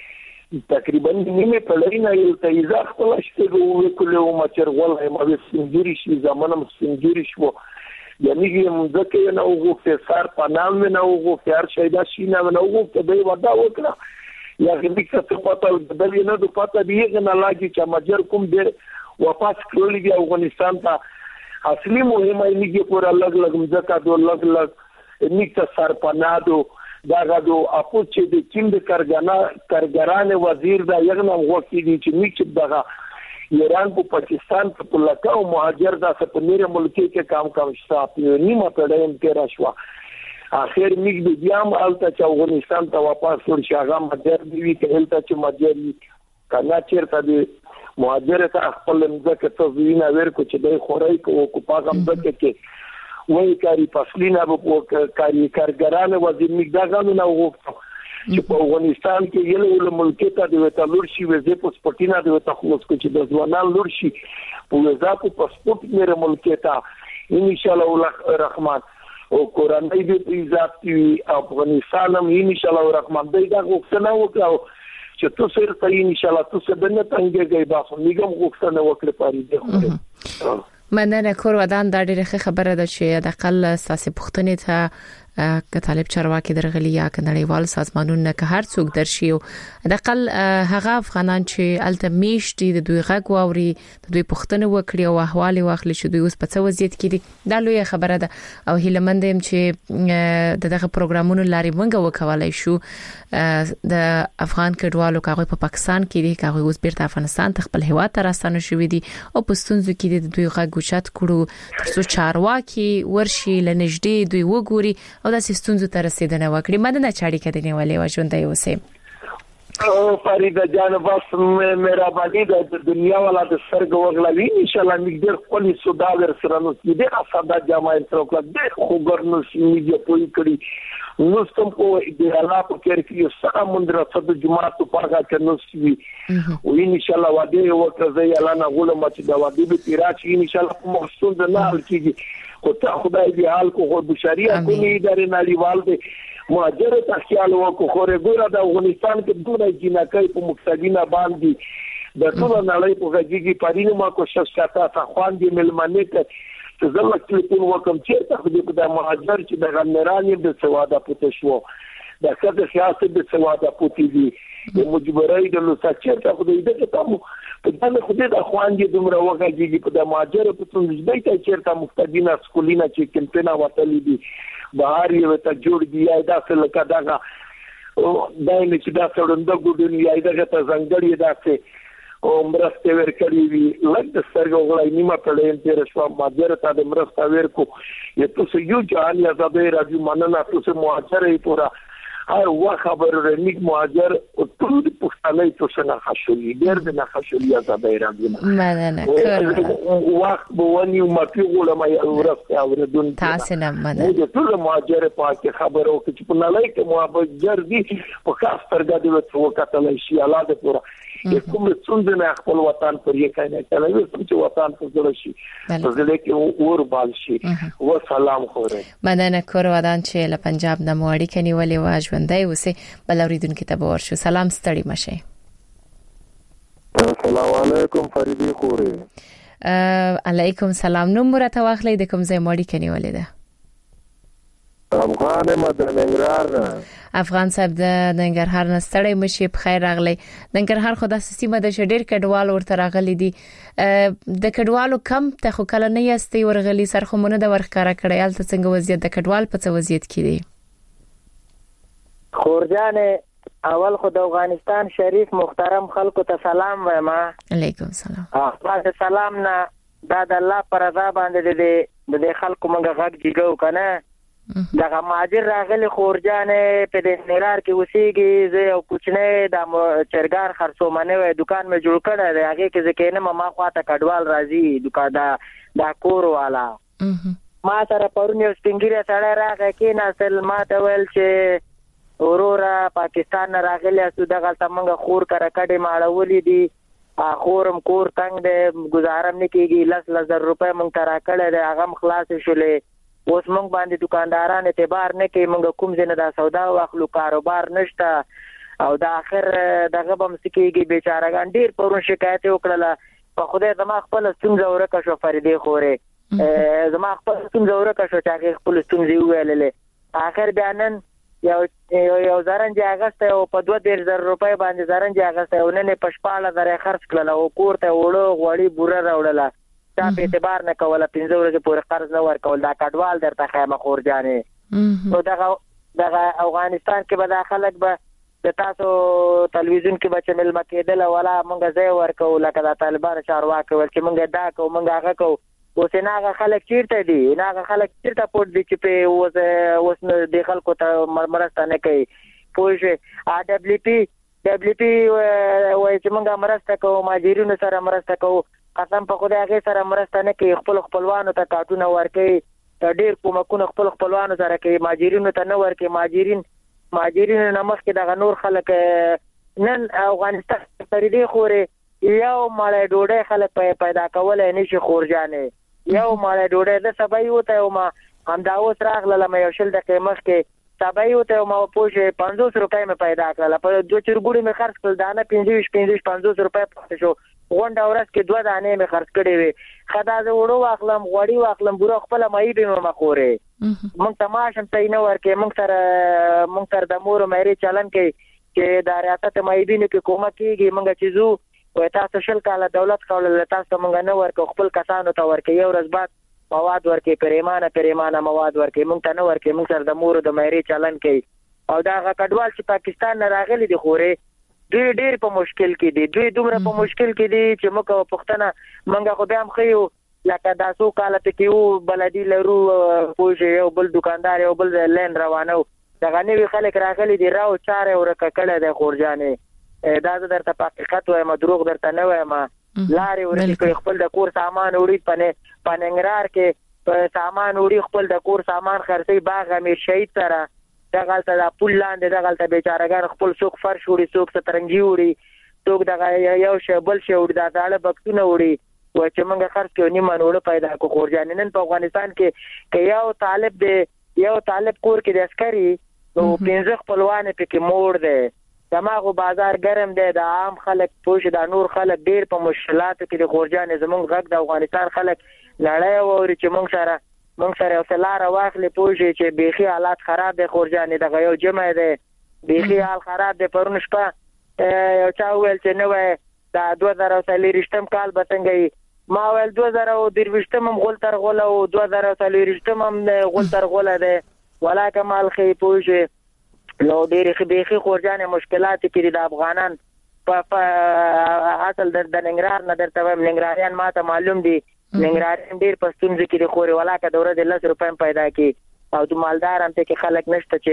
تقریبا نیمه پړای نه یو ته ځخ په لاشته وکړو مچر ولای ما سنجوري شي زمانه سنجوري شو یعنی مځکه نه وګورئ سار پنام نه وګورئ هر شي دا شي نه وګورئ د ودا وکړه یا هیڅ څه پاتل بدل نه د پاته دیغه نه لاګي چې مجر کوم ډېر واپس کړل دی افغانستان ته اصلي مهمه نیږي پر الګ مځکه دو الګ نیکه سر پنادو دا غدو اپو چې د چین د کارګران وزیر دا یغنه وکړي دي چې نیکه دغه ایران په پاکستان په لکه او مهاجر دا په نړۍ ملکی کې کام شته نیمه پړایم کې راشوا اخر میګ د بیام الته چې افغانستان ته واپس ورشي هغه مهاجر دی کله چې مهاجر کنا چیرته دی مهاجر ته خپل مځکه ته وینا ورکو چې د خورای کو پاغه مځکه کې وای کاری فصلینا په کارګران وزیر میګ دا غانونه وغوښتو چې په افغانستان کې یو ملک ته د وټالور شي وزې په سپورتینا د وټخلوس کو چې د ځوانان لور شي په وزاکو پاسپورت مېره ملک ته ان شاء الله الرحمن او قرآنی دې په عزت کې افغانستان هم ان شاء الله الرحمن دې دا غوښتنه وکړو چې تو سر ته ان شاء الله تو څه بنه څنګه با خو میګم غوښتنه وکړه پاري دې مننه کور ودان دا ډیره خبره ده چې د اقل اساسي پښتنې ته که طالب چارواکي درغلي یا کنړیوال سازمانونه که هر څوک درشي او د اقل هغه افغانان چې الته میشتي د دوی غږ واوري د دوی پښتنه وکړي او احوال واخلي چې دوی اوس په څه وضعیت کې دي دا لوی خبره ده او هیلمند يم چې دغه پروګرامونو لاري مونږ وکولای شو د افغان کډوالو کاغه په پاکستان کې دي کاغه اوس بیرته افغانستان ته خپل هوا ته راستانه شوې دي او په ستونزو کې د دوی غږ اوچت کړو ترڅو چارواکي ورشي لنږدې دوی وګوري او د ستونزو ته رسیدنه وکړي مدنه چاړي کې دی ولې وژوندې اوسه او فریدا جان بس مهرباني د دنیا والا د سرګ وغلوي ان شاء الله موږ ډېر خپل سودا ور سره نو دې اساده جماعت سره کله ډېر خبر نو سیمه پوي کړی نو ستم کو د الله په کېر کې سره مندره صد جماعت په هغه کې نو سی او ان شاء الله وعده وکړه الله نه غوړم چې دا وعده به تیراچ ان شاء الله په مقصود نه حل کیږي خو ته خدای دې حال کو خو بشریه کومې ادارې نړیوال دي مهاجر ته خیال وکړو خو رګوره د افغانستان کې دونه جنکای په مقصدینه باندې د ټول نړۍ په غږیږي پرینه ما کوشش کاته تا خوان دې ملمنه ته زله کلیپون وکم چې ته دې د مهاجر چې د غنرانې د سواده پته شو د کده سیاست د سواده پته دي د مجبورای د لوساچر ته خدای دې ته په دغه خدای د خوان دې دومره وغږیږي په د مهاجر په څنډه ته چیرته مقتدینا سکولینا چې کمپینا وتلې دي بهر یو ته جوړ دی یا داسې لکه دغه دایله چې دا څړنده ګډون یا دغه ته ځنګړی داسې او مرسته ورکړي وی لږ سترګو غړای نیمه پړې تیر شو ماجر ته د مرسته ورکو یته سو یو جان یا زبې راځي مننه تاسو مهاجرې پورا هر وا خبر رنیک مهاجر او ټول پښتنې تاسو نه خښولې ډېر نه خښولې یا زبې راځي مننه وخت بونی ما پیغله ما ورسته اوردون تاسو نه مننه ټول مهاجر پاکه خبرو چې په نړۍ کې مهاجر دي په خاص ترګه دی وکړل شي الله دې پورا کوم څنګه نه خپل وطن پر یې کاینه کله چې وطن پر ځل شي ځل کې اور بال شي و سلام خوره مننه کور ودان چې له پنجاب د موړی کني ولې واژوندې اوسه بل اوریدونکو ته ورشو سلام ستړي مشه السلام علیکم فریدی خوره علیکم سلام نو مرته واخلې د کوم ځای موړی کني ولې ده افغان مدنګرار افغان صاحب د ننګرهار نه ستړی مشي په خیر راغلی ننګرهار خو د سیمه د شډیر کډوال ورته راغلي دي د کډوالو کم ته خو کله نه یستي ورغلي سرخمونه د ورخکارا کړی الته څنګه وضعیت د کډوال په څه وضعیت کې دي خورجان اول خو د افغانستان شریف محترم خلکو ته سلام وایم علیکم سلام بعد سلام نه دا د الله پر رضا باندې د خلکو منګه غږ دیګو کنه دغه ماجر راغلی خورجان په د نړار کې وسیږي زه او کوچنی د چرګان خرڅومنه وای دکان مې جوړ کړی دی هغه کې ځکه نه ما خواته کډوال راځي دکان دا کور والا ما سره پرون یو سپینګیره سړی راغی کېناستل ما ته ویل چې وروره پاکستان نه راغلی یاستو دغلته موږ خور کرکټې ماړولې دي خورم کور تنګ دی ګزارم نه کېږي 10,000 روپۍ موږ ته راکړی دی هغه هم خلاصې شولې اوس موږ باندې دکانداران اعتبار نه کوي موږ کوم ځای نه دا سودا واخلو کاروبار نشته او د اخر دغه به هم څه کېږي بیچارهګان ډېر پرون شکایت یې وکړله په خدای زما خپله ستونزه ورکه شوه فریدې خورې زما خپله ستونزه ورکه شوه چې هغې خپلې ستونزې وویللې اخر بیا نن یو زرنج اغسته او په 2,000 روپۍ باندې زرنج اغسته او نن په 14,000 خرڅ کړل او کور ته وړو غوړي بوره راوړله چا په اعتبار نه کوله 15 ورځې پورې قرض نه ورکول دا کډوال درته خیمه خور جانې نو دغه افغانستان کې به دا خلک به د تاسو تلویزیون کې به چې ملمه کېدل ولا مونږ ځای ورکو لکه د طالبانو چارواکي ول چې مونږ دا کوو مونږ هغه کوو اوس هغه خلک چیرته دي هغه خلک چیرته پټ دي چې په اوس د خلکو ته مرسته نه کوي پوه شئ دبليو پی وایي چې مونږ مرسته کوو مهاجرینو سره مرسته کوو قسم په خدای هغې سره مرسته نه کوي خپل خپلوانو ته کارټونه ورکوي ډېر کومکونه خپل خپلوانو سره کوي مهاجرینو ته نه ورکوي مهاجرینو نه مخکې دغه نور خلک نن افغانستان فریدې خورې یو مړی ډوډۍ خلک پیدا کولی نه شي خورجانې یو مړی ډوډۍ د سبا یې وته ما همدا اوس راغلله یو 10 دقیقې مخکې سبا یې وته ما پوه شئ 50 روپۍ مې پیدا کړله په 2 چرګوړي مې خرڅ کړل دانه 50 روپۍ پاتې شو غونډه ورځ کې 2 دانې مې خرڅ کړې وې ښه دا زه وړو واخلم غوړي واخلم بوره خپله مایي به مې مخورې موږ ته معاش هم صحیح نه ورکوي موږ سره د مور و مېرې چلن کوي چې د ریاست مایبینو کې کومک کېږي موږ چې ځو وایي تاسو 10 کاله دولت کوله تاسو ته موږ نه ورکو خپل کسانو ته ورکوي یو ورځ بعد مواد ورکوي پریمانه مواد ورکوي موږ ته نه ورکوي موږ سره د مور د مېرې چلن کوي او دا هغه کډوال چې پاکستان نه راغلي دي خورې دوی ډېر په مشکل کې دي دوی دومره په مشکل کې دي چې موږ پښتنه موږ خو بیا هم ښیو لکه دا څو کاله پکې وو بلدي لرو پوه شئ یو بل دکاندار یو بل لین روانه و دغه نوي خلک راغلي دي راو چارې ورکه کړی دی خورجانې دا زه درته په حقیقت وایم دروغ درته نه وایم لارې ورکې کړي خپل د کور سامان وړي په ننګرهار کې سامان وړي خپل د کور سامان خرڅوي باغ امیر شهید سره دغلته د پل لاندې دغلته بیچارهګان خپل څوک فرش وړي څوک سترنګي وړي څوک دغه یو شی بل شی وړي دا داړه بکسونه وړي وایي چې موږ خرڅ کړو نیمه نوړه پیدا کړو خورجانې نن په افغانستان کې که یو طالب کور کې د عسکري نو 15 خپلوان پکې موړ دی دماغو بازار ګرم دی د عام خلک پوه شي دا نور خلک ډېر په مشکلاتو کې د خورجانې زموږ غږ د افغانستان خلک لړۍ واوري چې موږ سره یو څه لاره واخلې پوه شي چې بیخي حالات خراب دی خورجانې دغه یو جمع دی بیخي حال خراب دی پرون شپه یو چا وویل چې نه وایي دا 2023 کال به څنګه وي ما ویل 2023 هم غول تر غوله او 2024 هم غول تر غوله دی ولاکه مال ښیي پوه شي نو ډېرې بیخي خورجانې مشکلات کې دي د افغانان په اصل د ننګرهار نه درته وایم ننګرهاریان ما ته معلوم دي ننګرهاریان ډېر په ستونزو کې دي خورې ولاکه د ورځې 10 روپۍ پیدا کړي او د مالدار هم پکې خلک نشته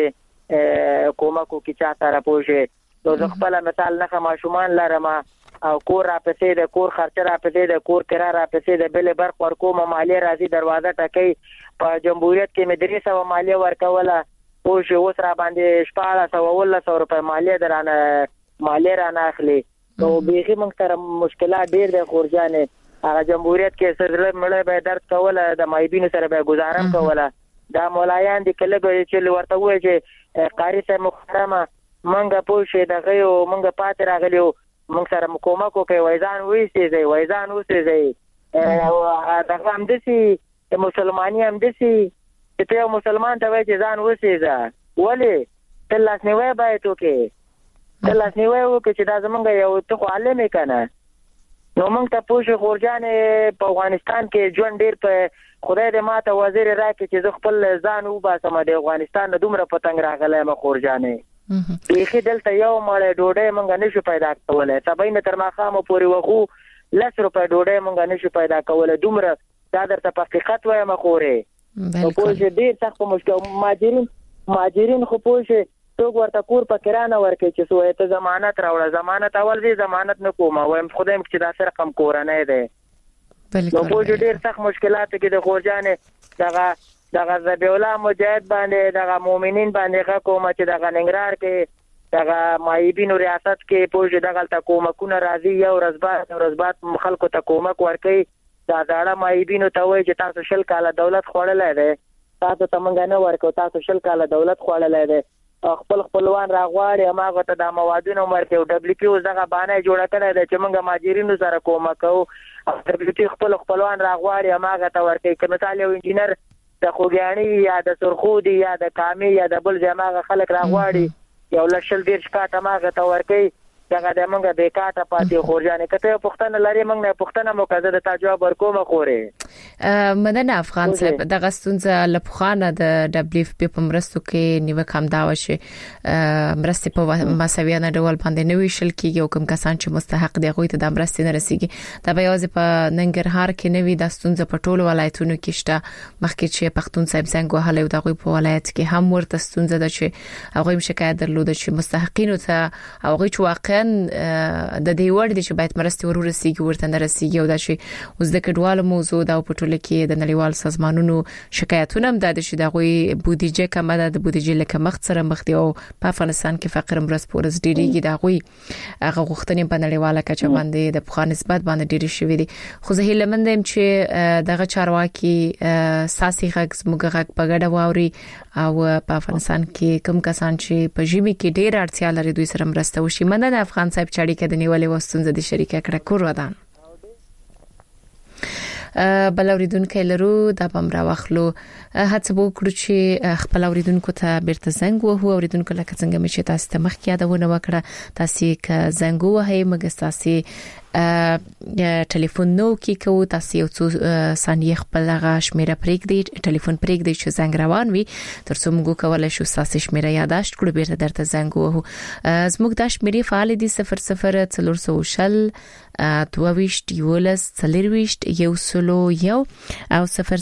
چې کومک وکړي چا سره پوه شي نو زه خپله مثال نښه ماشومان لرم او کور راپسې د کور خرچه راپسې د کور کرا راپسې د بلې برق ورکوم مالیه راځي دروازه ټکوي په جمهوریت کې مې 300 مالیه ورکوله پوه شئ اوس را باندې 1400 روپۍ مالیه رانه اخلي نو بیخي موږ سره مشکلات ډېر دی خورجانې هغه جمهوریت کې سره مړی به درد کوله د مایبینو سره به ګزارم کوله دا مولایان دي که لږ چې ورته ووایي چې قاري صاحب محترمه موږ پوه شئ دغه یو موږ پاتې راغلي یو موږ سره کومک وکړئ وایي ځان وسېږئ دغه همداسې مسلماني همداسې چې ته یو مسلمان ته وایي چې ځان وسېږه ولې ته لاسنیوی باید وکړې ته لاسنیوی وکړې چې دا زمونږ یو ته خو عالم یې که نه نو موږ ته پوه شو خورجانې په افغانستان کې ژوند ډېر په خدای دې ما ته وزیر راکړي چې زه خپل ځان وباسم د افغانستان نه دومره پتنګ راغلی یم خورجانې بیخي دلته یو مړی ډوډۍ موږ نه شو پیدا کولی سبا نه تر ماښامه پورې وخو 10 روپۍ ډوډۍ موږ نه شو پیدا کولی دومره دا درته په حقیقت وایم خورې پوه شئ ډېر سخت په مشکل مهاجرین خو پوه شئ څوک ورته کور په کرانه ورکوي چې څه وایي ته ضمانت راوړه ضمانت اول زه ضمانت نه کوم وایم خدای مې چې دا سره رقم کورنی دی نو پوه شئ ډېر سخت مشکلاتو کې د خورجانې دغه ذبیح الله مجاهد باندې دغه مؤمنین باندې کومه چې دغه ننګرهار کې دغه مایبینو ریاست کې پوجي دغه کومکونه راځي یو رزبات خلکو ته کومک ورکړي دا داړه مایبینو ته وایي چې تاسو شل کاله دولت خوړلای دی تاسو ته مونږ نه ورکو تاسو شل کاله دولت خوړلای دی خپلوان راغواړي هغه ته د موادونو مرکه او دبليو پی او دغه باندې جوړه کړی دی چې مونږ ماجرینو سره کومک کوو دبليو پی خپلوان راغواړي هغه ته ورکړي کله مثال یو انجینر د خوګیانی یا د سرخودي یا د کامی یا د بل جماعه خلک راغواړي یو لشل ډیر شکاته ماغه ته ورکړي دغه د منګه د کاټه پاتې خورجانې کته پښتنه لري موږ نه پښتنه مقدر د تجواب ورکوم خوره مدن افغان صاحب دغه ستونزه لپخانه د دبليو اف پی په مرستو کې نیوک هم دا وشي مرستې په مساویانه ډول باندې نوې شل کېږي او کوم کسان چې مستحق دي غوي ته د مرستې نه رسیږي دا به یوازې په ننګرهار کې نوې د ستونزه په ټولو ولایتونو کې شته مخکې چې پښتون صاحب څنګه وهله او دغه په ولایت کې هم ورته ستونزه ده چې هغه شکایت درلوده چې مستحقین ته هغه چې واقعا د دې وړ دي چې باید مرستې ورسیږي ورته نه رسیږي او دا چې اوس د کډوالو موضوع دا په ټوله کې د نړیوال سازمانونو شکایتونه هم د شي دغه بودیجه کمه ده د بودیجه لکه مخ سره مخ دی او په افغانستان کې فقر مرست پورز ډیریږي دغه هغه غوښتنې په نړیواله کچه باندې د افغان نسبت باندې ډیری شوې دي خو زه هیله مندم چې دغه چارواکي ساسي غږ زموږ غږ په ګډه واوري او په افغانستان کې کوم کسان چې په ژمي کې ډیر اړتیا لري دوی سره مرسته وشي مننه افغان صاحب چاړي کې د نیولې وستونزه د شریکه کړه کور ودان بلوریدونکو لرو د بمرا واخلو هڅه وکړو چې خپل اوریدونکو ته بیرته زنګ وهو اوریدونکو لکه څنګه مې چې تاسو ته مخکې یادونه وکړه تاسو ک زنګ وهي مګ تاسو ټلیفون نو کې کو تاسو یو څو ثانیه خپل غشمیره پرېږدئ ټلیفون پرېږدئ چې زنګ روان وي ترڅو موږ کولای شو تاسو شمیره یاداشت کړو بیرته درته زنګ وهو زموږ د شمیرې فعال دي 00 22 یولس څلرويشت یو سلو یو او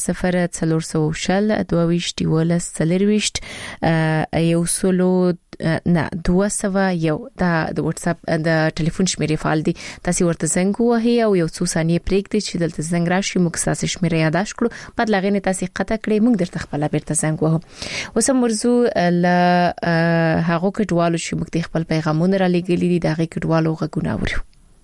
00 22 یولس څلرويشت یو سلو نه 200 یو د واتس اپ د ټلیفون شمیرې فعال دي تاسو ورته زنګ وهي او یو څو ثانیې پرېږدئ چې دلته زنګ راشي موږ تاسو شمیره یاداشت کړو بعد لغې نه تاسو قطع کړئ موږ درته خپل بیرته زنګ وهو اوس مرزو ل هغه کډوالو چې موږ خپل پیغامونه را لګیلي دي دغه کډوالو غږونه اورو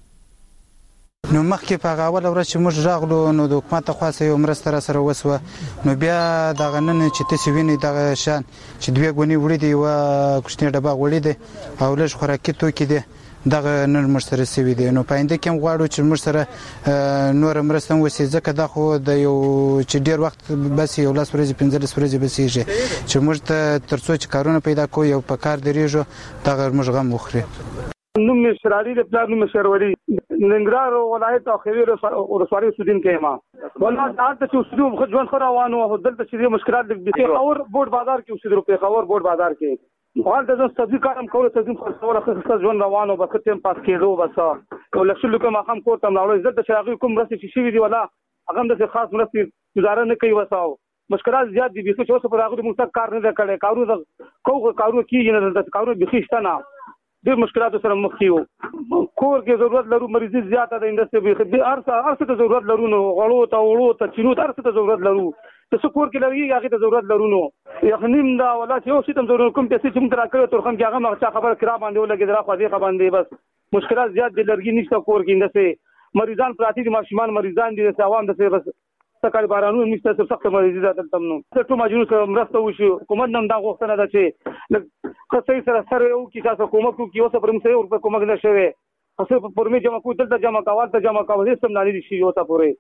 نو مخکې په غاول ورځ چې موږ راغلو نو د حکومت خاصه یو مرسته سره وسوه نو بیا د غنن چې تاسو ویني د شان چې دوی غونی وړي دی او کوښنه ډبا وړي دی او لږ خوراکي توکي دی دغه نن مرسته سوي دي نو پاینده کوم غواړو چې مرسته نور مرسته وسی ځکه د خو د یو چې ډیر وخت بس یو لاس ورځې 15 ورځې بسیږي چې موږ ته ترڅو چې کارونه پیدا کو یو په کار درېږو دغه موږ غم وخوري نو مشراری د پلان مشروري ننګرهار ولایت او خویر ورسواري سودین کې ما والله دا چې سودو ځوان خروانو او دلته چې مشکلات د اور بورډ بازار کې اوسېدو په خبر بورډ بازار کې حال د سبزی کارم کوله سبزی خرڅول خاصه ځوان روانو بس ټیم پاس کېدو بس او لښل کوم هم کوته ملاړو عزت شراغي کوم رسې چې شي دی ولا هغه د خاص مرستي گزاره نه کوي وساو مشکلات زیات دي به څه اوس پر هغه موږ کار نه کړي کارونه کیږي نه د کارونه بخښته نه ډېر مشکلات سره مخ کیو کور کې ضرورت لرو مریضي زیاته د انډستری به ارڅه ته ضرورت لرو نو غړو ته وړو ته چینو ته ارڅه ته ضرورت لرو ته څو کور کې لري هغه ته ضرورت لرو نو یقیني دا ولا چې اوس ته ضرورت کوم پیسې چې موږ راکړو تر کوم هغه مخه خبر کرا باندې ولګي درا خو دې باندې بس مشکلات زیات دي لرګي نشته کور کې انډستری مریضان پراتی دي ماشومان مریضان دي عوام د بس تکل بارانو نشته سخت مریضي ده تمنو ټول ماجونو سره مرسته وشي حکومت نن دا غوښتنه ده چې خصوصي سره یو کی تاسو کومک کوي اوس پر موږ یو کومک نشوي خاصه پر می جمع کوي دلته جمع کول ته جمع کول هیڅ نه لري شي اوسه پورې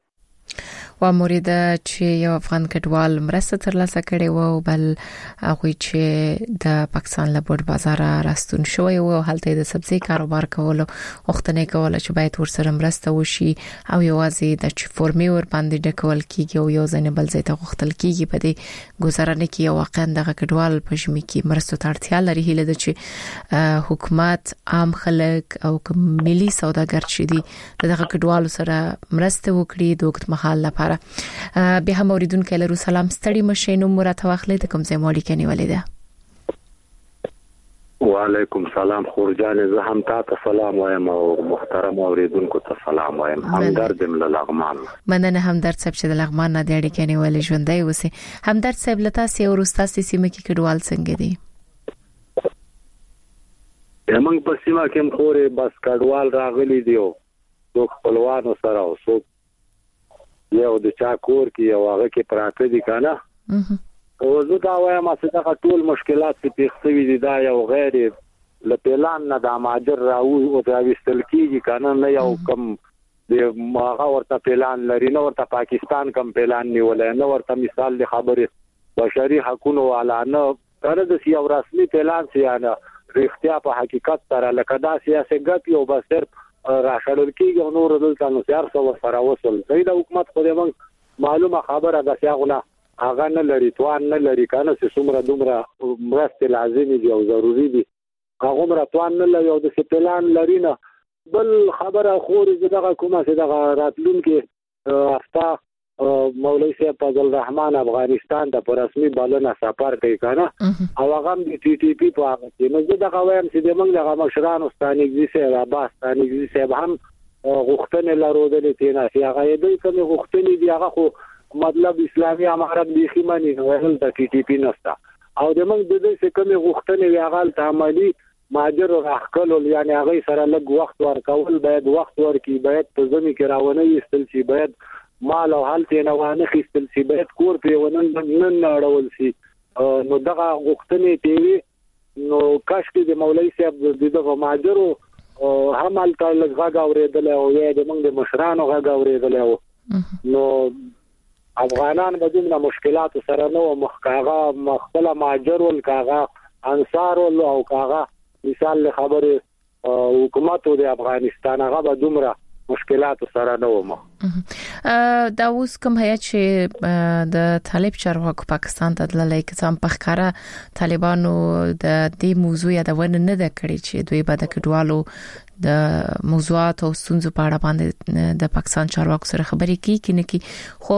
و مورید چې یو افغان کډوال مرسته ترلاسه کړي وو بل هغه چې د پاکستان له بورډ بازار راستون شوی وو هلته د سبزی کاروبار کولو وختنه کوله چې باید ورسره مرسته وشي او یوازې د چې فورمي ور باندې ډکول کیږي او یو ځنه بل ځای ته غوښتل کیږي په دې گزارنه کې واقعا د کډوال په ژمي کې مرسته ته اړتیا لري هله د چې حکومت عام خلک او ملي سوداګر چې دي دغه کډوالو سره مرسته وکړي د وخت مهال لپاره به هم اوریدونکو لرو سلام ستړي مشینو مرته واخلې د کوم ځای مالک نیولې ده وعلیکم سلام خورجان، زه هم تاسو سلام وایم او محترم اوریدونکو ته سلام وایم. همدرد له لغمان. مننه همدرد صاحب چې د لغمان نه د اړیکې نیولې ژوندۍ اوسې. همدرد صاحب لته سي ورستاسي سیمه کې کډوال څنګه دي؟ موږ په سیمه کې خورې بس کډوال راغلي دي او خپلوانو سره او څوک یو د چا کور کې یو هغه کې پراته دي کنه. او زه دا وایم چې دا ټول مشکلات چې پیښوي دي دا یو غیر له پلان نه د ماجر راو او راوستل کیږي کنه، نه یو کم د هغه ورته پلان لري، نه ورته پاکستان کم پلان نیولای، نه ورته مثال د خبره بشري حقوقو والا نه تر د یو رسمي پلان سیانه رښتیا په حقیقت سره لکه دا سیاسي ګټ یو بس صرف راشړل کیږي او نور دلته نو سیار سو سره وصل دی. د حکومت خو دې معلومه خبره ده چې هغه نه لري توان نه لري کنه چې څومره دومره مرسته لازمي دي او ضروری دي، هغه مرا توان نه لري او د پلان لري نه. بل خبره خوري دغه کومه چې دغه راتلون کې افتا مولوی صاحب فضل الرحمن افغانستان د رسمي بلنه سفر کوي کنه او هغه د ټي ټي پی په هغه کې نو دغه وایم چې د موږ دغه مشرانو ستانګزي سره عباس ستانګزي صاحب هم غوښتنې لرودلې تینا چې هغه دې کوم غوښتنې دی هغه خو مطلب اسلامي امارت بيخي مانی نو ول د ټي ټي پی نستا او د موږ د دې کوم غوښتنې هغه تعاملي ماجر راخکل یعنی هغه سره لږ وخت ورکول باید وخت ورکی باید په ځمې کې راونه یستل شي باید مال او حالت نه وانه خستل شي باید کور په ونن نن اړول شي نو دغه غوښتنې دی نو کاش کې د مولوی صاحب دغه ماجرو هم الته لږه اوریدل او یا د موږ د مشرانو غږ اوریدل نو افغانان به د مشکلات سره نو مخکاغه مخبل ماجر ول کاغه انصار او کاغه مثال خبره حکومت د افغانستان هغه به دومره مشکلات سره نه ومه. دا اوس کوم هيا چې د طالب چارواکو پاکستان ته تللی کسان په ښکارا طالبانو د دې موضوع یادونه نه ده کړې چې دوی به د کډوالو د موضوعات او ستونزو په اړه باندې د پاکستان چارواکو سره خبرې کوي خو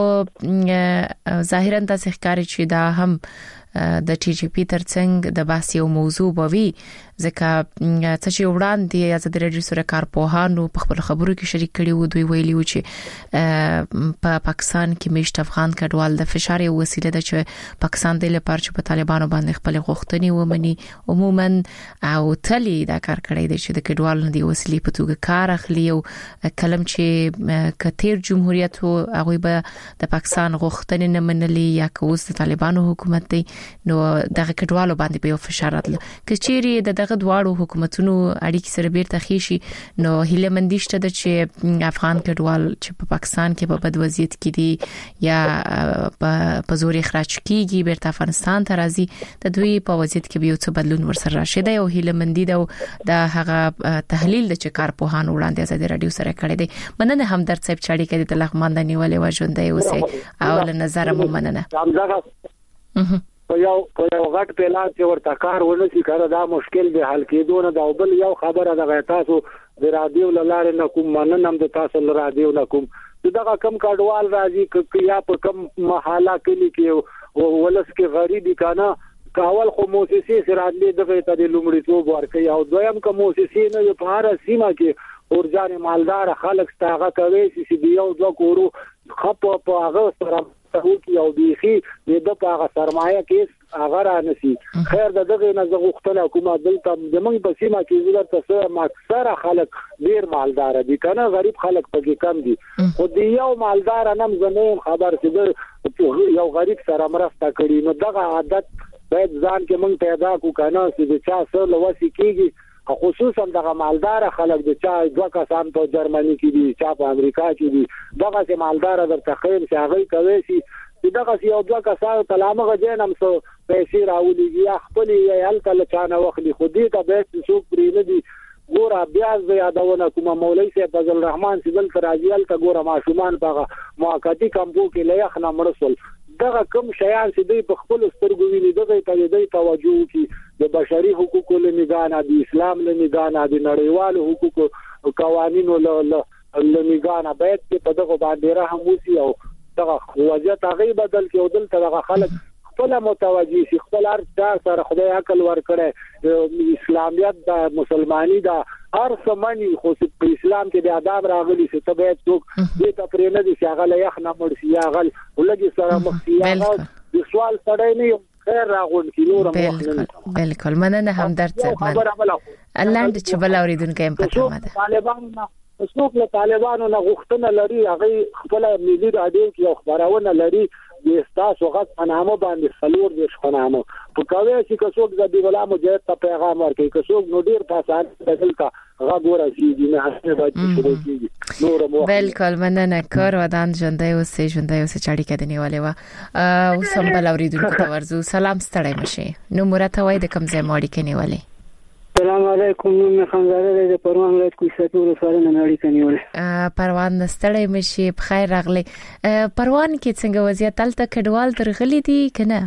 ظاهرا د ښکاری چې دا هم د ټي جي پی ترڅنګ د بحث یو موضوع بوي ځکه چې وړاندې آزاد رادیو سره کارپوهانو په خپل خبرو کې شریک کړي وو دوی ویلي و چې په پاکستان کې مشت افغان کډوال د فشار یو وسیله ده چې پاکستان د لپاره چې په طالبانو باندې خپل غوښتنې ومني عموما او تلي دا کار کړی دی چې د کډوالو د وسیلې په توګه کار اخلي او کلم چې کثیر جمهوریت او هغه به د پاکستان غوښتنې نه منلي یا کوس د طالبانو حکومت دی نو دغه کډوالو باندې په فشار راځي کچېری دغه دواړو حکومتونو اړیکې سره بیرته خېشي نو هیله مندشته ده چې افغان کډوال چې په پاکستان کې په بد وضعیت کې دي یا په زور اخراج کیږي بیرته افغانستان ته راځي د دوی په وضعیت کې به یو څه بدلون ورسره راشي دا یو هیله مندي ده د هغه تحلیل د چکار په هان وړاندې آزاد رادیو سره کړی دی مننه همدرد صاحب چاړي کې د لغمان د نیولې وژوندې اوسه او له نظر مو مننه په یو غټ پلان چې ورته کار ونشي کړه دا مشکل به حل کېدو نه دا بل یو خبره د تاسو د رادیو لاره نه کوم مننم د تاسو ل رادیو نه کوم دغه کم کډوال راځي یا په کم محاله کې ولس کې غریبي کنه کاول خو موسسې سره دغه ته د لومړیتوب ورکړي او دویم کوم موسسې نه په هر سیمه کې اورجان مالدار خلک ستاغه کوي چې یو دوه کورو خپ په هغه سره او بيخي د په سرمایه کې هغه را نسی خیر دغه نه غوښتنه حکومت دلته د موږ په سیمه کې زړه تاسو اکثره خلک ډیر مالدار دي کنه غریب خلک پکې کم دي خو دی یو مالدار نم زموږ خبر چې یو غریب سره مرسته کړي نو دغه عادت باید ځان کې موږ پیدا کو کنه چې د چا سره لوسي کېږي خصوصا دغه مالدار خلک د چا دوه کسان په جرمني کې دي چا په امریکا کې دي دغه چې مالدار در تخیل چې هغه کوي چې دغه یو دوه کسان تلامه جنم سو پیسې راولېږي خپل یې هلته لچانه وخلي خو دې ته به څوک پرې نه دي ګوره بیا زیادونه کوم مولوی صاحب فضل الرحمن سیدل تراجیل ته ګوره ماشومان په موقتی کمبو کې لیخ نه مرسل دغه کوم شیان چې دوی په خپل سترګو ویني دغه ته دوی توجه کوي د بشري حقوقو لنګانه د اسلام لنګانه د نړیوالو حقوقو قوانینو لنګانه باید په دغه باندې رحم وسی او دغه وضعیت هغه بدل کې او دلته دغه خلک خپل متوجي شي خپل هر ځا سره خدای عقل ورکړي اسلامیت د مسلمانی دا هر سمانی خو په اسلام کې د آداب راغلي چې ته باید څوک دې ته پرې نه دي چې هغه یخ نه مړ شي یا هغه ولګي سره مخ شي یا سوال سره نه خیر راغون کی نور بالکل مننه همدرد صاحب الله دې چې بل اوریدونکو هم پته مده طالبان څوک له طالبانو نه غوښتنه لري هغه خپل ملي راډیو کې خبرونه لري د تاسو غږ پنامه باندې خلور دې شنامه په کوي چې څوک د دی ولا مجاهد ته پیغام ورکړي که څوک نو ډیر پاسان بدل کا غږ ورسیږي نه هڅه باید شروع کیږي نور مو بالکل مننه کار ودان ژوندۍ اوسې چاړي کې دنیواله وا او سم بل اوریدونکو ته ورزو سلام ستړی مشه نو مرته وای د کوم ځای ماړي کې نیولې السلام علیکم نو خانزاده د پروان ولایت کوڅه ټول سره نړۍ کې نیولې پروان نستړی مشي په خیر راغلی پروان کې څنګه وضعیت تلته کډوال درغلي دي کنه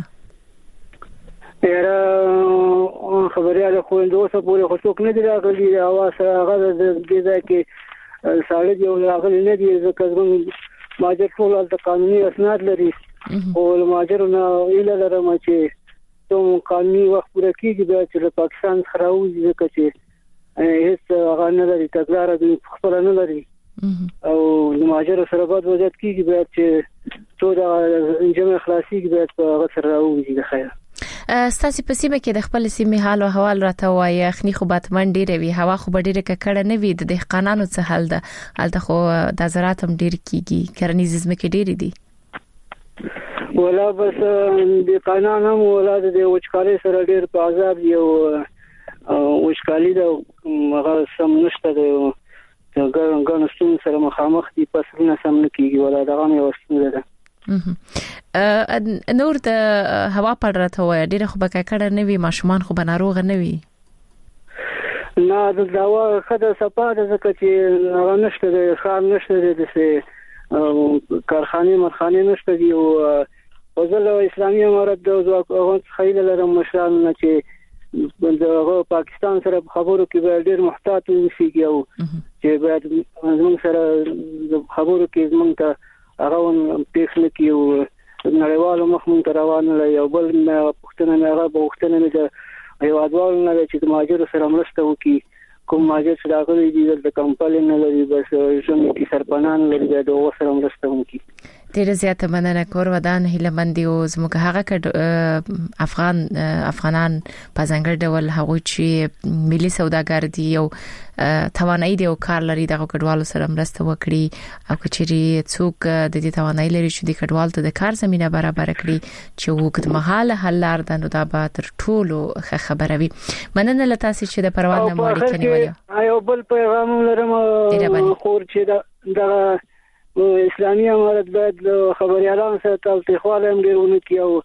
یاره خبرياله خو دوسه پورې خو څوک نه دی راغلي هوا سره هغه د دې ځای کې ساړه دی راغلي نه دي ځکه زموږ ماجر ټول د قانوني اسناد لري او ماجرونه ایله لرم چې ته قانوني وخت پوره کیږي بیا چې پاکستان خراوځي ځکه چې هیڅ هغه نه لري تګلاره د خپل نه لري او د ماجر سره بعد وضعیت کیږي بیا چې ټول د انجام خلاصي بیا په هغه سره راوځي د خیر ستاسو په سیمه کې د خپل سیمه حال او احوال راته وایي خني خو باتمن ډیره وی هوا خو ډیره کړه نه وی د دهقانانو څه حل ده الته خو د زراعت هم ډیر کیږي کرنیز ځمکې ډیره دي ولا بس د قانونم ولا د وچکالي سره ډیر په عذاب یو وچکالي دا هغه سم نشته د ګانستون سره مخامخ دي پسونه سم نه کیږي ولا دغه یو ستونزه ده نور د هوا پر راته وای ډیره خو بکا کړه نه وی ماشومان خو بناروغ نه وی نه د دوا خدای سپاره ځکه چې هغه نشته د خام نشته د کارخانه مرخانه نشته دی او وزل اسلامي امارت د ځواکونو خیل لرم مشران نه چې د پاکستان سره خبرو کې ډېر محتاط اوسېږي او چې باید موږ سره د خبرو کې موږ ته هغه پیښ لکیو نړیوالو مخ موږ روان لري او بل پښتنه نه هغه پښتنه نه د هیوادوالو نه چې د ماجر سره مرسته وکړي کوم ماجر چې راغلي دي د کمپاین نه لري بس ژوند کې سرپنان لري د وسره مرسته وکړي ډیره زیاته مننه کور ودان هیلمندي او زموږ هغه افغانان په ځنګړ ډول هغه چې ملي سوداګر دي او توانایي دی او کار لري دغه کډوالو سره مرسته وکړي او کچري څوک د دې توانایي لري چې د کډوالو ته د کار زمينه برابر کړي چې وګت مهاله حل لار د نو د با تر ټولو خبره وي مننه لته چې د پروان نه ماړي کني وایي ایو بل پیغام لرم خور چې د اسلامي امارت باید خبريالان سره تلخواله هم ډیرونه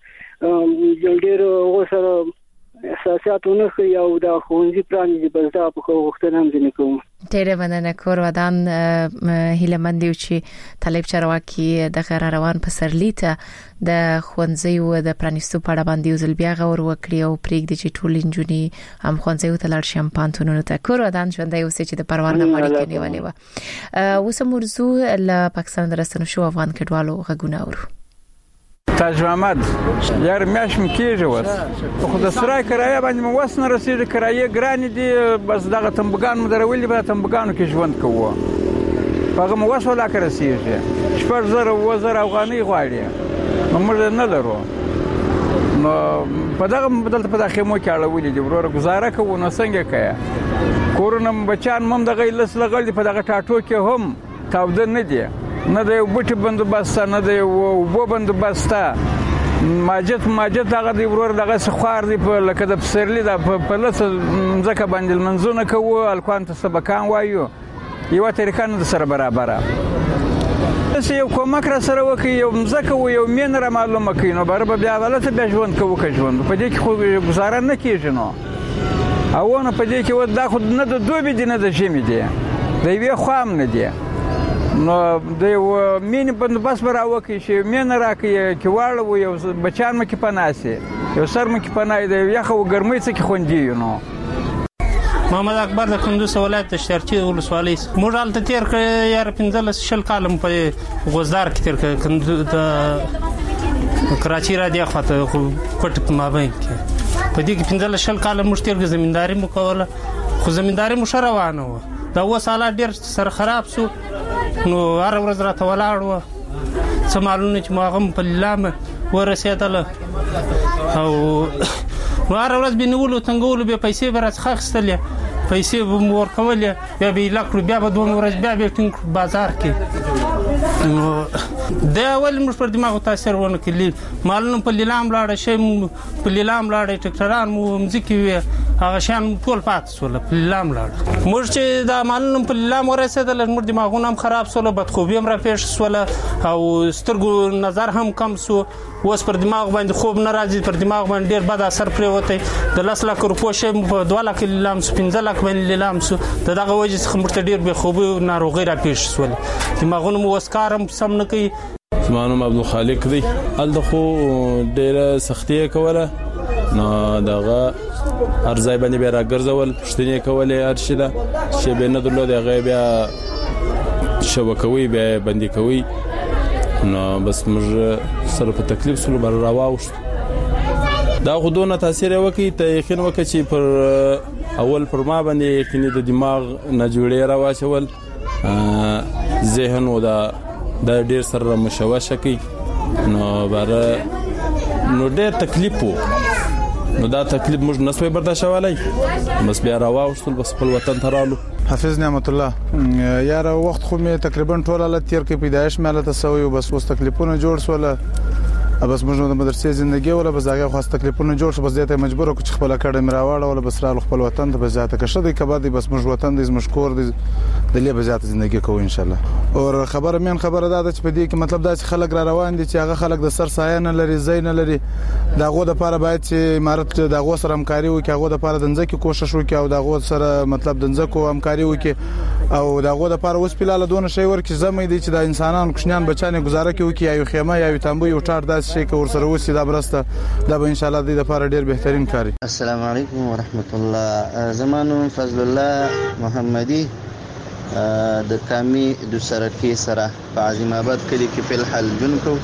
کیو ډیر وسره احساساتونه خو یو د خوندې پلان دي بس دا په وختونه هم ځنه کوم ډیره مننه کور ودان هیلمندي چې طالب چرواکي د غیر روان په سرلیته د خوندزي او د پرانیستو پړه باندې وزل بیا غور وکړي او پریږدي چې ټول انجونی هم خوندزي ته لړ شم پانتونونو ته کور ودان ژوندۍ اوسې چې د پروان نه ماړي کې نیولې و اوس مرزو له پاکستان درستنو شو افغان کډوالو غږونه اورو تاج محمد یار میاشم کیږي وس خو د سرای کرایه باندې مو وسنه رسیدي کرایه ګران دي بس دغه تنبګان مو درولې به تنبګانو کې ژوند کوو هغه مو وس ولا کرسیږي شپږ زره وزر افغاني غواړي موږ نه لرو نو په دغه بدل په دغه مو کې اړولې دي ورور گزاره کوو نو څنګه کوي کورونم بچان مم دغه لس لغړ دي په دغه ټاټو کې هم تاوده نه دي نه د بوټي بندوبست نه د وبو بندوبست ماجت هغه دی ورور دغه سخوار دی په لکه د پسرلی د په لسه ځکه باندې منځونه کوو الکوان ته سبکان وایو یو طریقه نه سره برابر چې یو کومک را سره وکي یو مزکه و یو مين را معلومه کینو برابر بیا ولته به ژوند کوو که ژوند په دې کې خو گزاره نه کیږي نو او نه په دې کې و دا خو نه د دوبي دي نه د شمی دي د وی خام نه دي نو د مين بندوبست براوکي چې مين راکې کې واړو یو بچان مکه پناسي یو سر مکه پنای دی یخه ګرمۍ څخه خوندي نو محمد اکبر د کندوز ولایت شهرچی ولسوالۍ موږ حالت تیر کړ یار 15 شل کالم په غوزدار کې تیر کړ کراچي را دی خواته کوټ په مابین کې په دې کې 15 کال موږ تیر زمینداری مو کوله خو زمینداری مو روانه و دا اوس حالات ډیر سر خراب سو نو هر ورځ راته ولاړ و څه معلومه چې ما غم په لامه ورسېدله او نو هر ورځ به نیولو څنګهولو به پیسې به راڅخه اخیستلې پیسې به مو ورکولې بیا به لاکړو بیا به 2 ورځې بیا به ټینګ بازار کې نو دا اول موږ پر دماغ تاثیر ونه کړي معلومه په لیلام لاړ شي په لیلام لاړ ټکټران مو مزکی وي هغه شان ټول پات سول په لیلام لاړ موږ چې دا معلومه په لیلام ورسېدل موږ دماغونه هم خراب سول بدخوبي هم را پیښ سول او سترګو نظر هم کم سو اوس پر دماغ باندې خوب نه راځي پر دماغ باندې ډیر بد اثر پرې وته د 10 لک روپو شی په 2 لک لیلام 15 لک باندې لیلام سو دغه وجه څخه مرته ډیر به خوب ناروغي را پیښ سول دماغونه مو وسکارم سم نه کوي زمانو عبد الخالق دی الدخو ډیره سختي کوله نو دغه ارزای باندې بیا راګرځول پښتنې کولې ارشده چې به نه درلود هغه بیا شبکوي بیا باندې کوي نو بس موږ سره په تکلیف سره بر راوښت دا خودونه تاثیر وکي ته یقین وکي چې پر اول پر ما باندې یقیني د دماغ نه جوړې راوچول ذهن و دا ډیر سره مشوشه کوي نو ډیر تکلیف وو نو دا تکلیف موږ نسوي برداشتولای بس بیا راوښتل بس خپل وطن ته رالو حافظ نعمت الله یاره وخت خو می تقریبا ټول له تیر کې پیدایش ماله تسوي بس وس تکلیفونه جوړ سول بس موږ د مدرسې ژوندۍ ولا بس هغه خاص تکلیفونه جوړ شو بس دته مجبور کو چې خپل کډه مراواړه ولا بس را خپل وطن ته بزاته کشه دی کبا دی بس موږ وطن دی مشکور دی د لې بزاته ژوندۍ کوو ان شاء الله او خبره دا چې په دې کې مطلب دا چې خلک را روان دي چې هغه خلک د سر سایه نه لري زین نه لري داغه د لپاره باید چې امارت داغه سره همکاري وکړي هغه د لپاره د ځکه کوشش وکړي او داغه سره مطلب د ځکه همکاري وکړي او داغه د لپاره اوس پیلاله دونه شی ورکې زمې دي چې د انسانانو کوشنیان بچانه گزاره کوي یا یو خیمه یا یو تنبو یو ټار داس شي کور سره وسی دا برسته دا به ان شاء الله د لپاره ډیر بهترین کاری. السلام علیکم ورحمت الله. زمانو فضل الله محمدی د کامی د سرکی سره په عظیم آباد کلی کې په الحال جون کو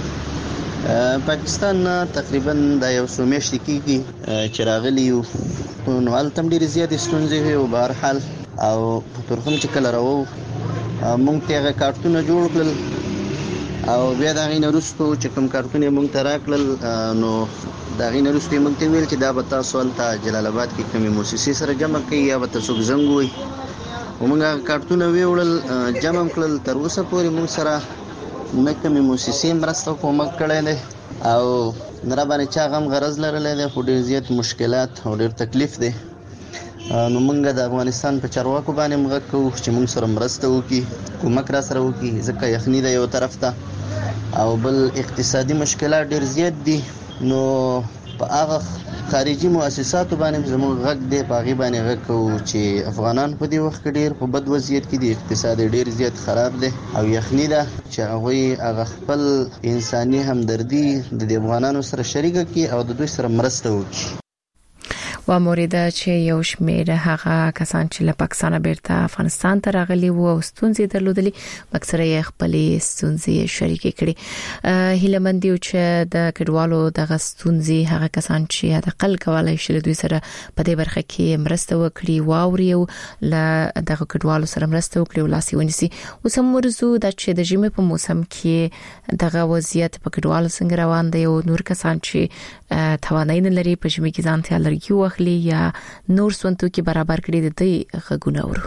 پاکستان تقریبا د یو سومیشت کېږي چې راغلی یو نو التم ډیر زیات ستونزې او بهر حال او په ترخم چې کله راو مونږ ته کارتونه جوړ کړل او بیا دا غینه رسو چې کوم کارتونه مونږ ته راکړل نو دا غینه رسو مونږ ته ویل چې دا به تاسو ته جلال آباد کې کومه مؤسسه سره جمع کړئ یا به تاسو زنګ وي ومنګه کارتونه ویول جمع کړل تر اوسه پورې موږ سره نه کومه مؤسسه مرسته کومک کړې ده او نه را باندې چا غم غرض لرلې ده خو ډېر زیات مشکلات او ډېر تکلیف ده نو موږ د افغانستان په چارواکو باندې موږ کوو چې موږ سره مرسته وکړي کومک را سره وکړي ځکه یخني ده یو طرف ته او بل اقتصادي مشکلات ډېر زیات دي نو په هغه خارجي مؤسساتو باندې زموږ غږ دی په هغې باندې غږ کوو چې افغانان په دې وخت کې ډېر په بد وضعیت کې دي اقتصاد ډېر زیات خراب دی او یخني ده چې هغوی هغه خپل انساني همدردي د دې افغانانو سره شریکه کړي او د دوی سره مرسته وکړي. و مورید چې یو شمېر هغه کسان چې له پاکستان بیرته افغانستان ته راغلي وو او ستونزې درلودلې اکثره یې خپلې ستونزې شریکې کړي هیله مند یو چې د کډوالو دغه ستونزې هغه کسان چې د قل کولای شي دوی سره په دې برخه کې مرسته وکړي واوري له دغه کډوالو سره مرسته وکړي او لاسي ونیسي اوس هم ورزو د چې د ژمي په موسم کې دغه وضعیت په کډوالو څنګه روان دی او نور کسان چې توانای نه لري په ژمي کې ځان ته لرګي واخلي یا نور سونتو کې برابر کړي د دې غږونه ورو.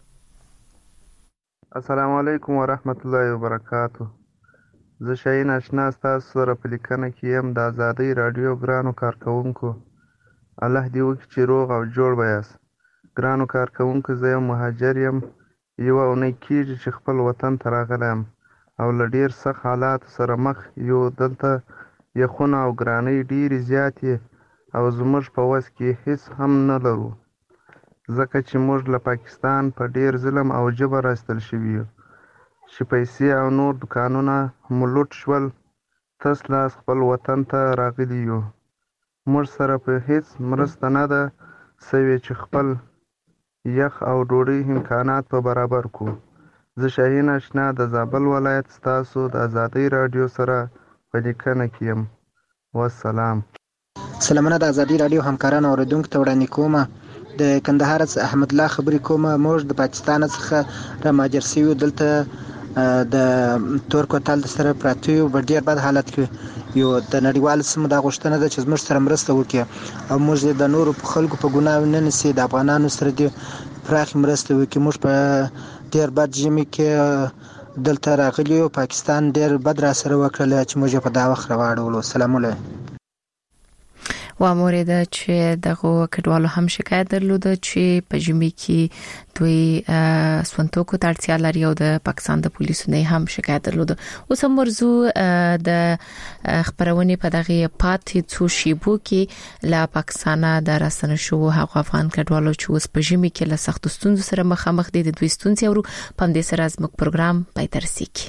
السلام علیکم ورحمت الله وبرکاتہ. زه شاهین آشنا تاسو سره په لیکنه کې يم د آزادۍ رادیو ګرانو کارکونکو الله دې وکړي چې روغ او جوړ بیاست. ګرانو کارکونکو زه یو مهاجر یم یو اونۍ کېږي چې خپل وطن ته راغلی یم او له ډېر سخت حالات سره مخ یو دلته یخونه او ګرانۍ ډېرې زیاتې او زموږ په وس کې هیڅ هم نه لرو ځکه چې موږ له پاکستان په ډېر ظلم او جبر راستل شوي یو چې پیسې او نور دوکانونه مو لوټ شول تس لاس خپل وطن ته راغلي یو موږ سره په هیڅ مرسته نه ده سوې چې خپل یخ او ډوډۍ امکانات په برابر کو. زه شاهین آشنا د زابل ولایت ستاسو د آزادۍ رادیو سره په لیکنه کې یم. والسلام. سلامونه د ازادي رادیو همکارانو اوریدونکو ته وړاندې کومه د کندهار څخه احمد الله خبرې کومه. موږ د پاکستان څخه را مهاجر شوي دلته د تور کوتل سره پراته یو په ډېر بد حالت کې یو د نړیوال سیمو دا غوښتنه ده چې زموږ سره مرسته وکړي او موږ د نورو خلکو په ګناه نه نیسي. د افغانانو سره دې پراخې مرسته وکړي. موږ په ډېر بد ژمي کې دلته راغلي یو. پاکستان ډېر بد را سره وکړل چې موږ په دا وخت راواړولو. سلام علیکم. و مورد چې دغه کډوالو هم شکایت درلوده چې په ژمي کې دوی سونتوکو ته اړتیا لري او د پاکستان د پولیسو نه هم شکایت درلوده. اوس هم ورزو د خبرونه په دغه پاتې څو شیبو کې لا پاکستان د راستنه شو هغه افغان کډوالو چې اوس په ژمي کې له سخت ستونزو سره مخامخ دي. د دوی ستونزې ورو په دې سره زموږ پروګرام پای ته رسیږي.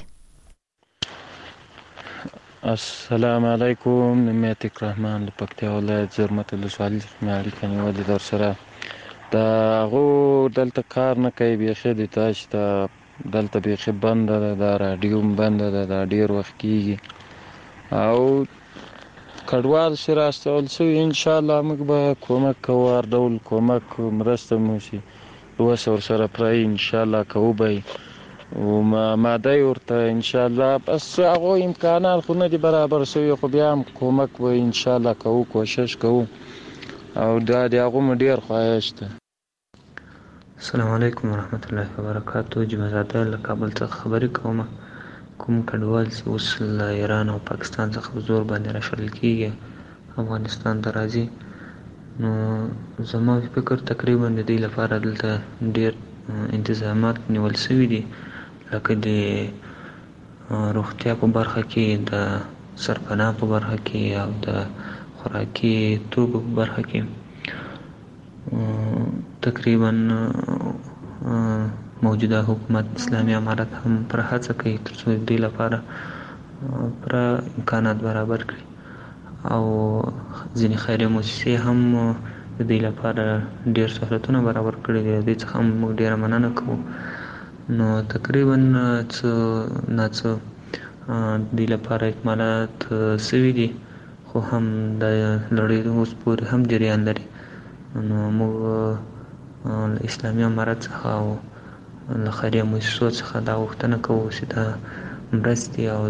السلام علیکم. نمیتک رحمان لپکتیا ولایت زرمت ولسوالۍ څخه اړیکه نیولې در سره دا غو دلته کار نه کوي. بیخي د تاسو ته دلته بیخي بند ده، دا رادیو بند ده، دا ډیر وخت کیږي او کډوال سره راستول شو. ان شاء الله موږ به کومک کوو، هر ډول کومک مرسته مو شي اوس ور سره پرای ان شاء الله کوو به او ماده ورته ان شاء الله. بس هغه امکانات خو نه دي برابر شوی، خو بیا هم کومک و ان شاء الله کوو، کوشش کوو او دا د هغه ډیر خواهش ده. السلام علیکم ورحمت الله وبرکاته. جمعزاده له کابل څخه خبرې کوم. کوم کډوال چې اوس له ایران او پاکستان څخه زور باندې راشل کیږي افغانستان ته راځي، نو زما فکر تقریبا د دې لپاره دلته ډیر انتظامات نیول شوي دي، لکه د روغتیا په برخه کې، د سرپناه په برخه کې او د خوراکي توکو په برخه کې. تقریبا موجوده حکومت اسلامي امارت هم پر هڅه کوي تر څو دې لپاره پر امکانات برابر کړي او ځینې خیریه موسسې هم د دې لپاره ډیر سہولتونه برابر کړي دي. دې څخه موږ ډیره مننه کوو. نو تقریبا څه دې لپاره اکمالات سوي دي، خو هم د لړۍ اوس پورې هم جریان لري. نو موږ اسلامي امارت څخه او له خیریه موسسو څخه دا غوښتنه کوو چې دا مرستې او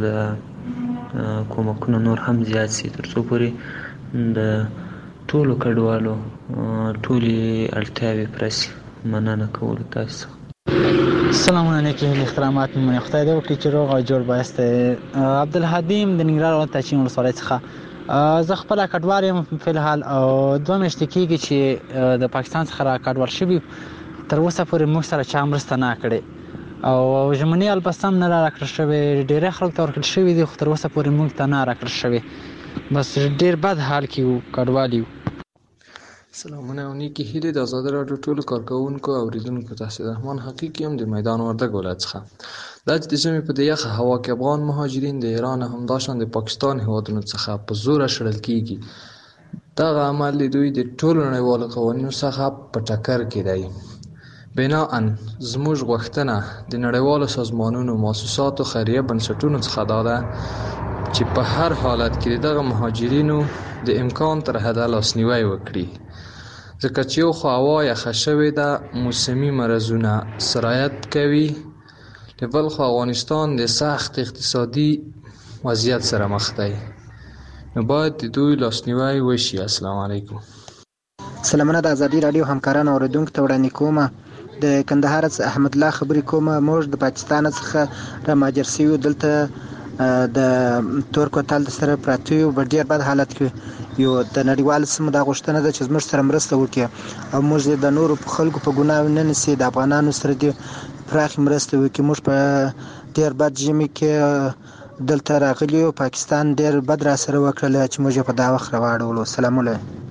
د کومکونه نور هم زیات شي تر څو پورې د ټولو کډوالو ټولې اړتیاوې پوره شي. مننه کوو له تاسو څخه. السلام علیکم. احترامات من خدای دې وکړي چې روغ او جوړ بایست. عبدالحدیم د ننګرهار ولایت تاچین ولسوالۍ څخه زه خپل کډوال یم په الحال او 2 میاشتې کېږي چې د پاکستان څخه را کډوال شوي. تر اوسه پورې موږ سره چا مرسته نه کړې او ژمنې البته هم نه راکړل شوې. ډېری خلک ته ورکړل شوي دي خو تر اوسه پورې موږ ته نه راکړل شوې. بس ډېر بد حال کې وو کډوال یو. سلامونه او نیکی هیلې د آزاد راډیو ټولو کارکوونکو او اوریدونکو ته. رحمان حقیقي هم د میدان وردګ ولایت څخه. دا چې د ژمي په دې یخه هوا کې افغان مهاجرین د ایران همداشان د پاکستان هیوادونو څخه په زور شړل کیږي. دغه عمل دوی د ټولو نړیوالو قوانینو څخه په ټکر کې دی. بناءً زموږ غوښتنه د نړیوالو سازمانونو، مؤسساتو، خیریه بنسټونو څخه دا ده چې په هر حالت کې دغه مهاجرینو د امکان تر حده لاسنیوی وکړي، ځکه چې یو خو هوا یخه شوې ده، موسمي مرضونه سرایت کوي، د بل خو افغانستان د سخت اقتصادي وضعیت سره مخ دی، نو باید د دوی لاسنیوی وشي. السلام علیکم. سلامونه د ازادي رادیو همکارانو اوریدونکو ته وړاندې کومه. د کندهار څخه احمد الله خبرې کومه. موږ د پاکستان څخه را مهاجر شوي دلته د تور کوتل سره پراته یو په ډېر بد حالت کې یو. د نړیوال سیمو دا غوښتنه ده چې زموږ سره مرسته وکړي او موږ د نورو خلکو په ګناه نه نیسي. د افغانانو سره دې پراخې مرسته وکړي. موږ په ډېر بد ژمي کې دلته راغلي یو. پاکستان ډېر بد را سره وکړل چې موږ په دا وخت راواړولو. سلام علیکم.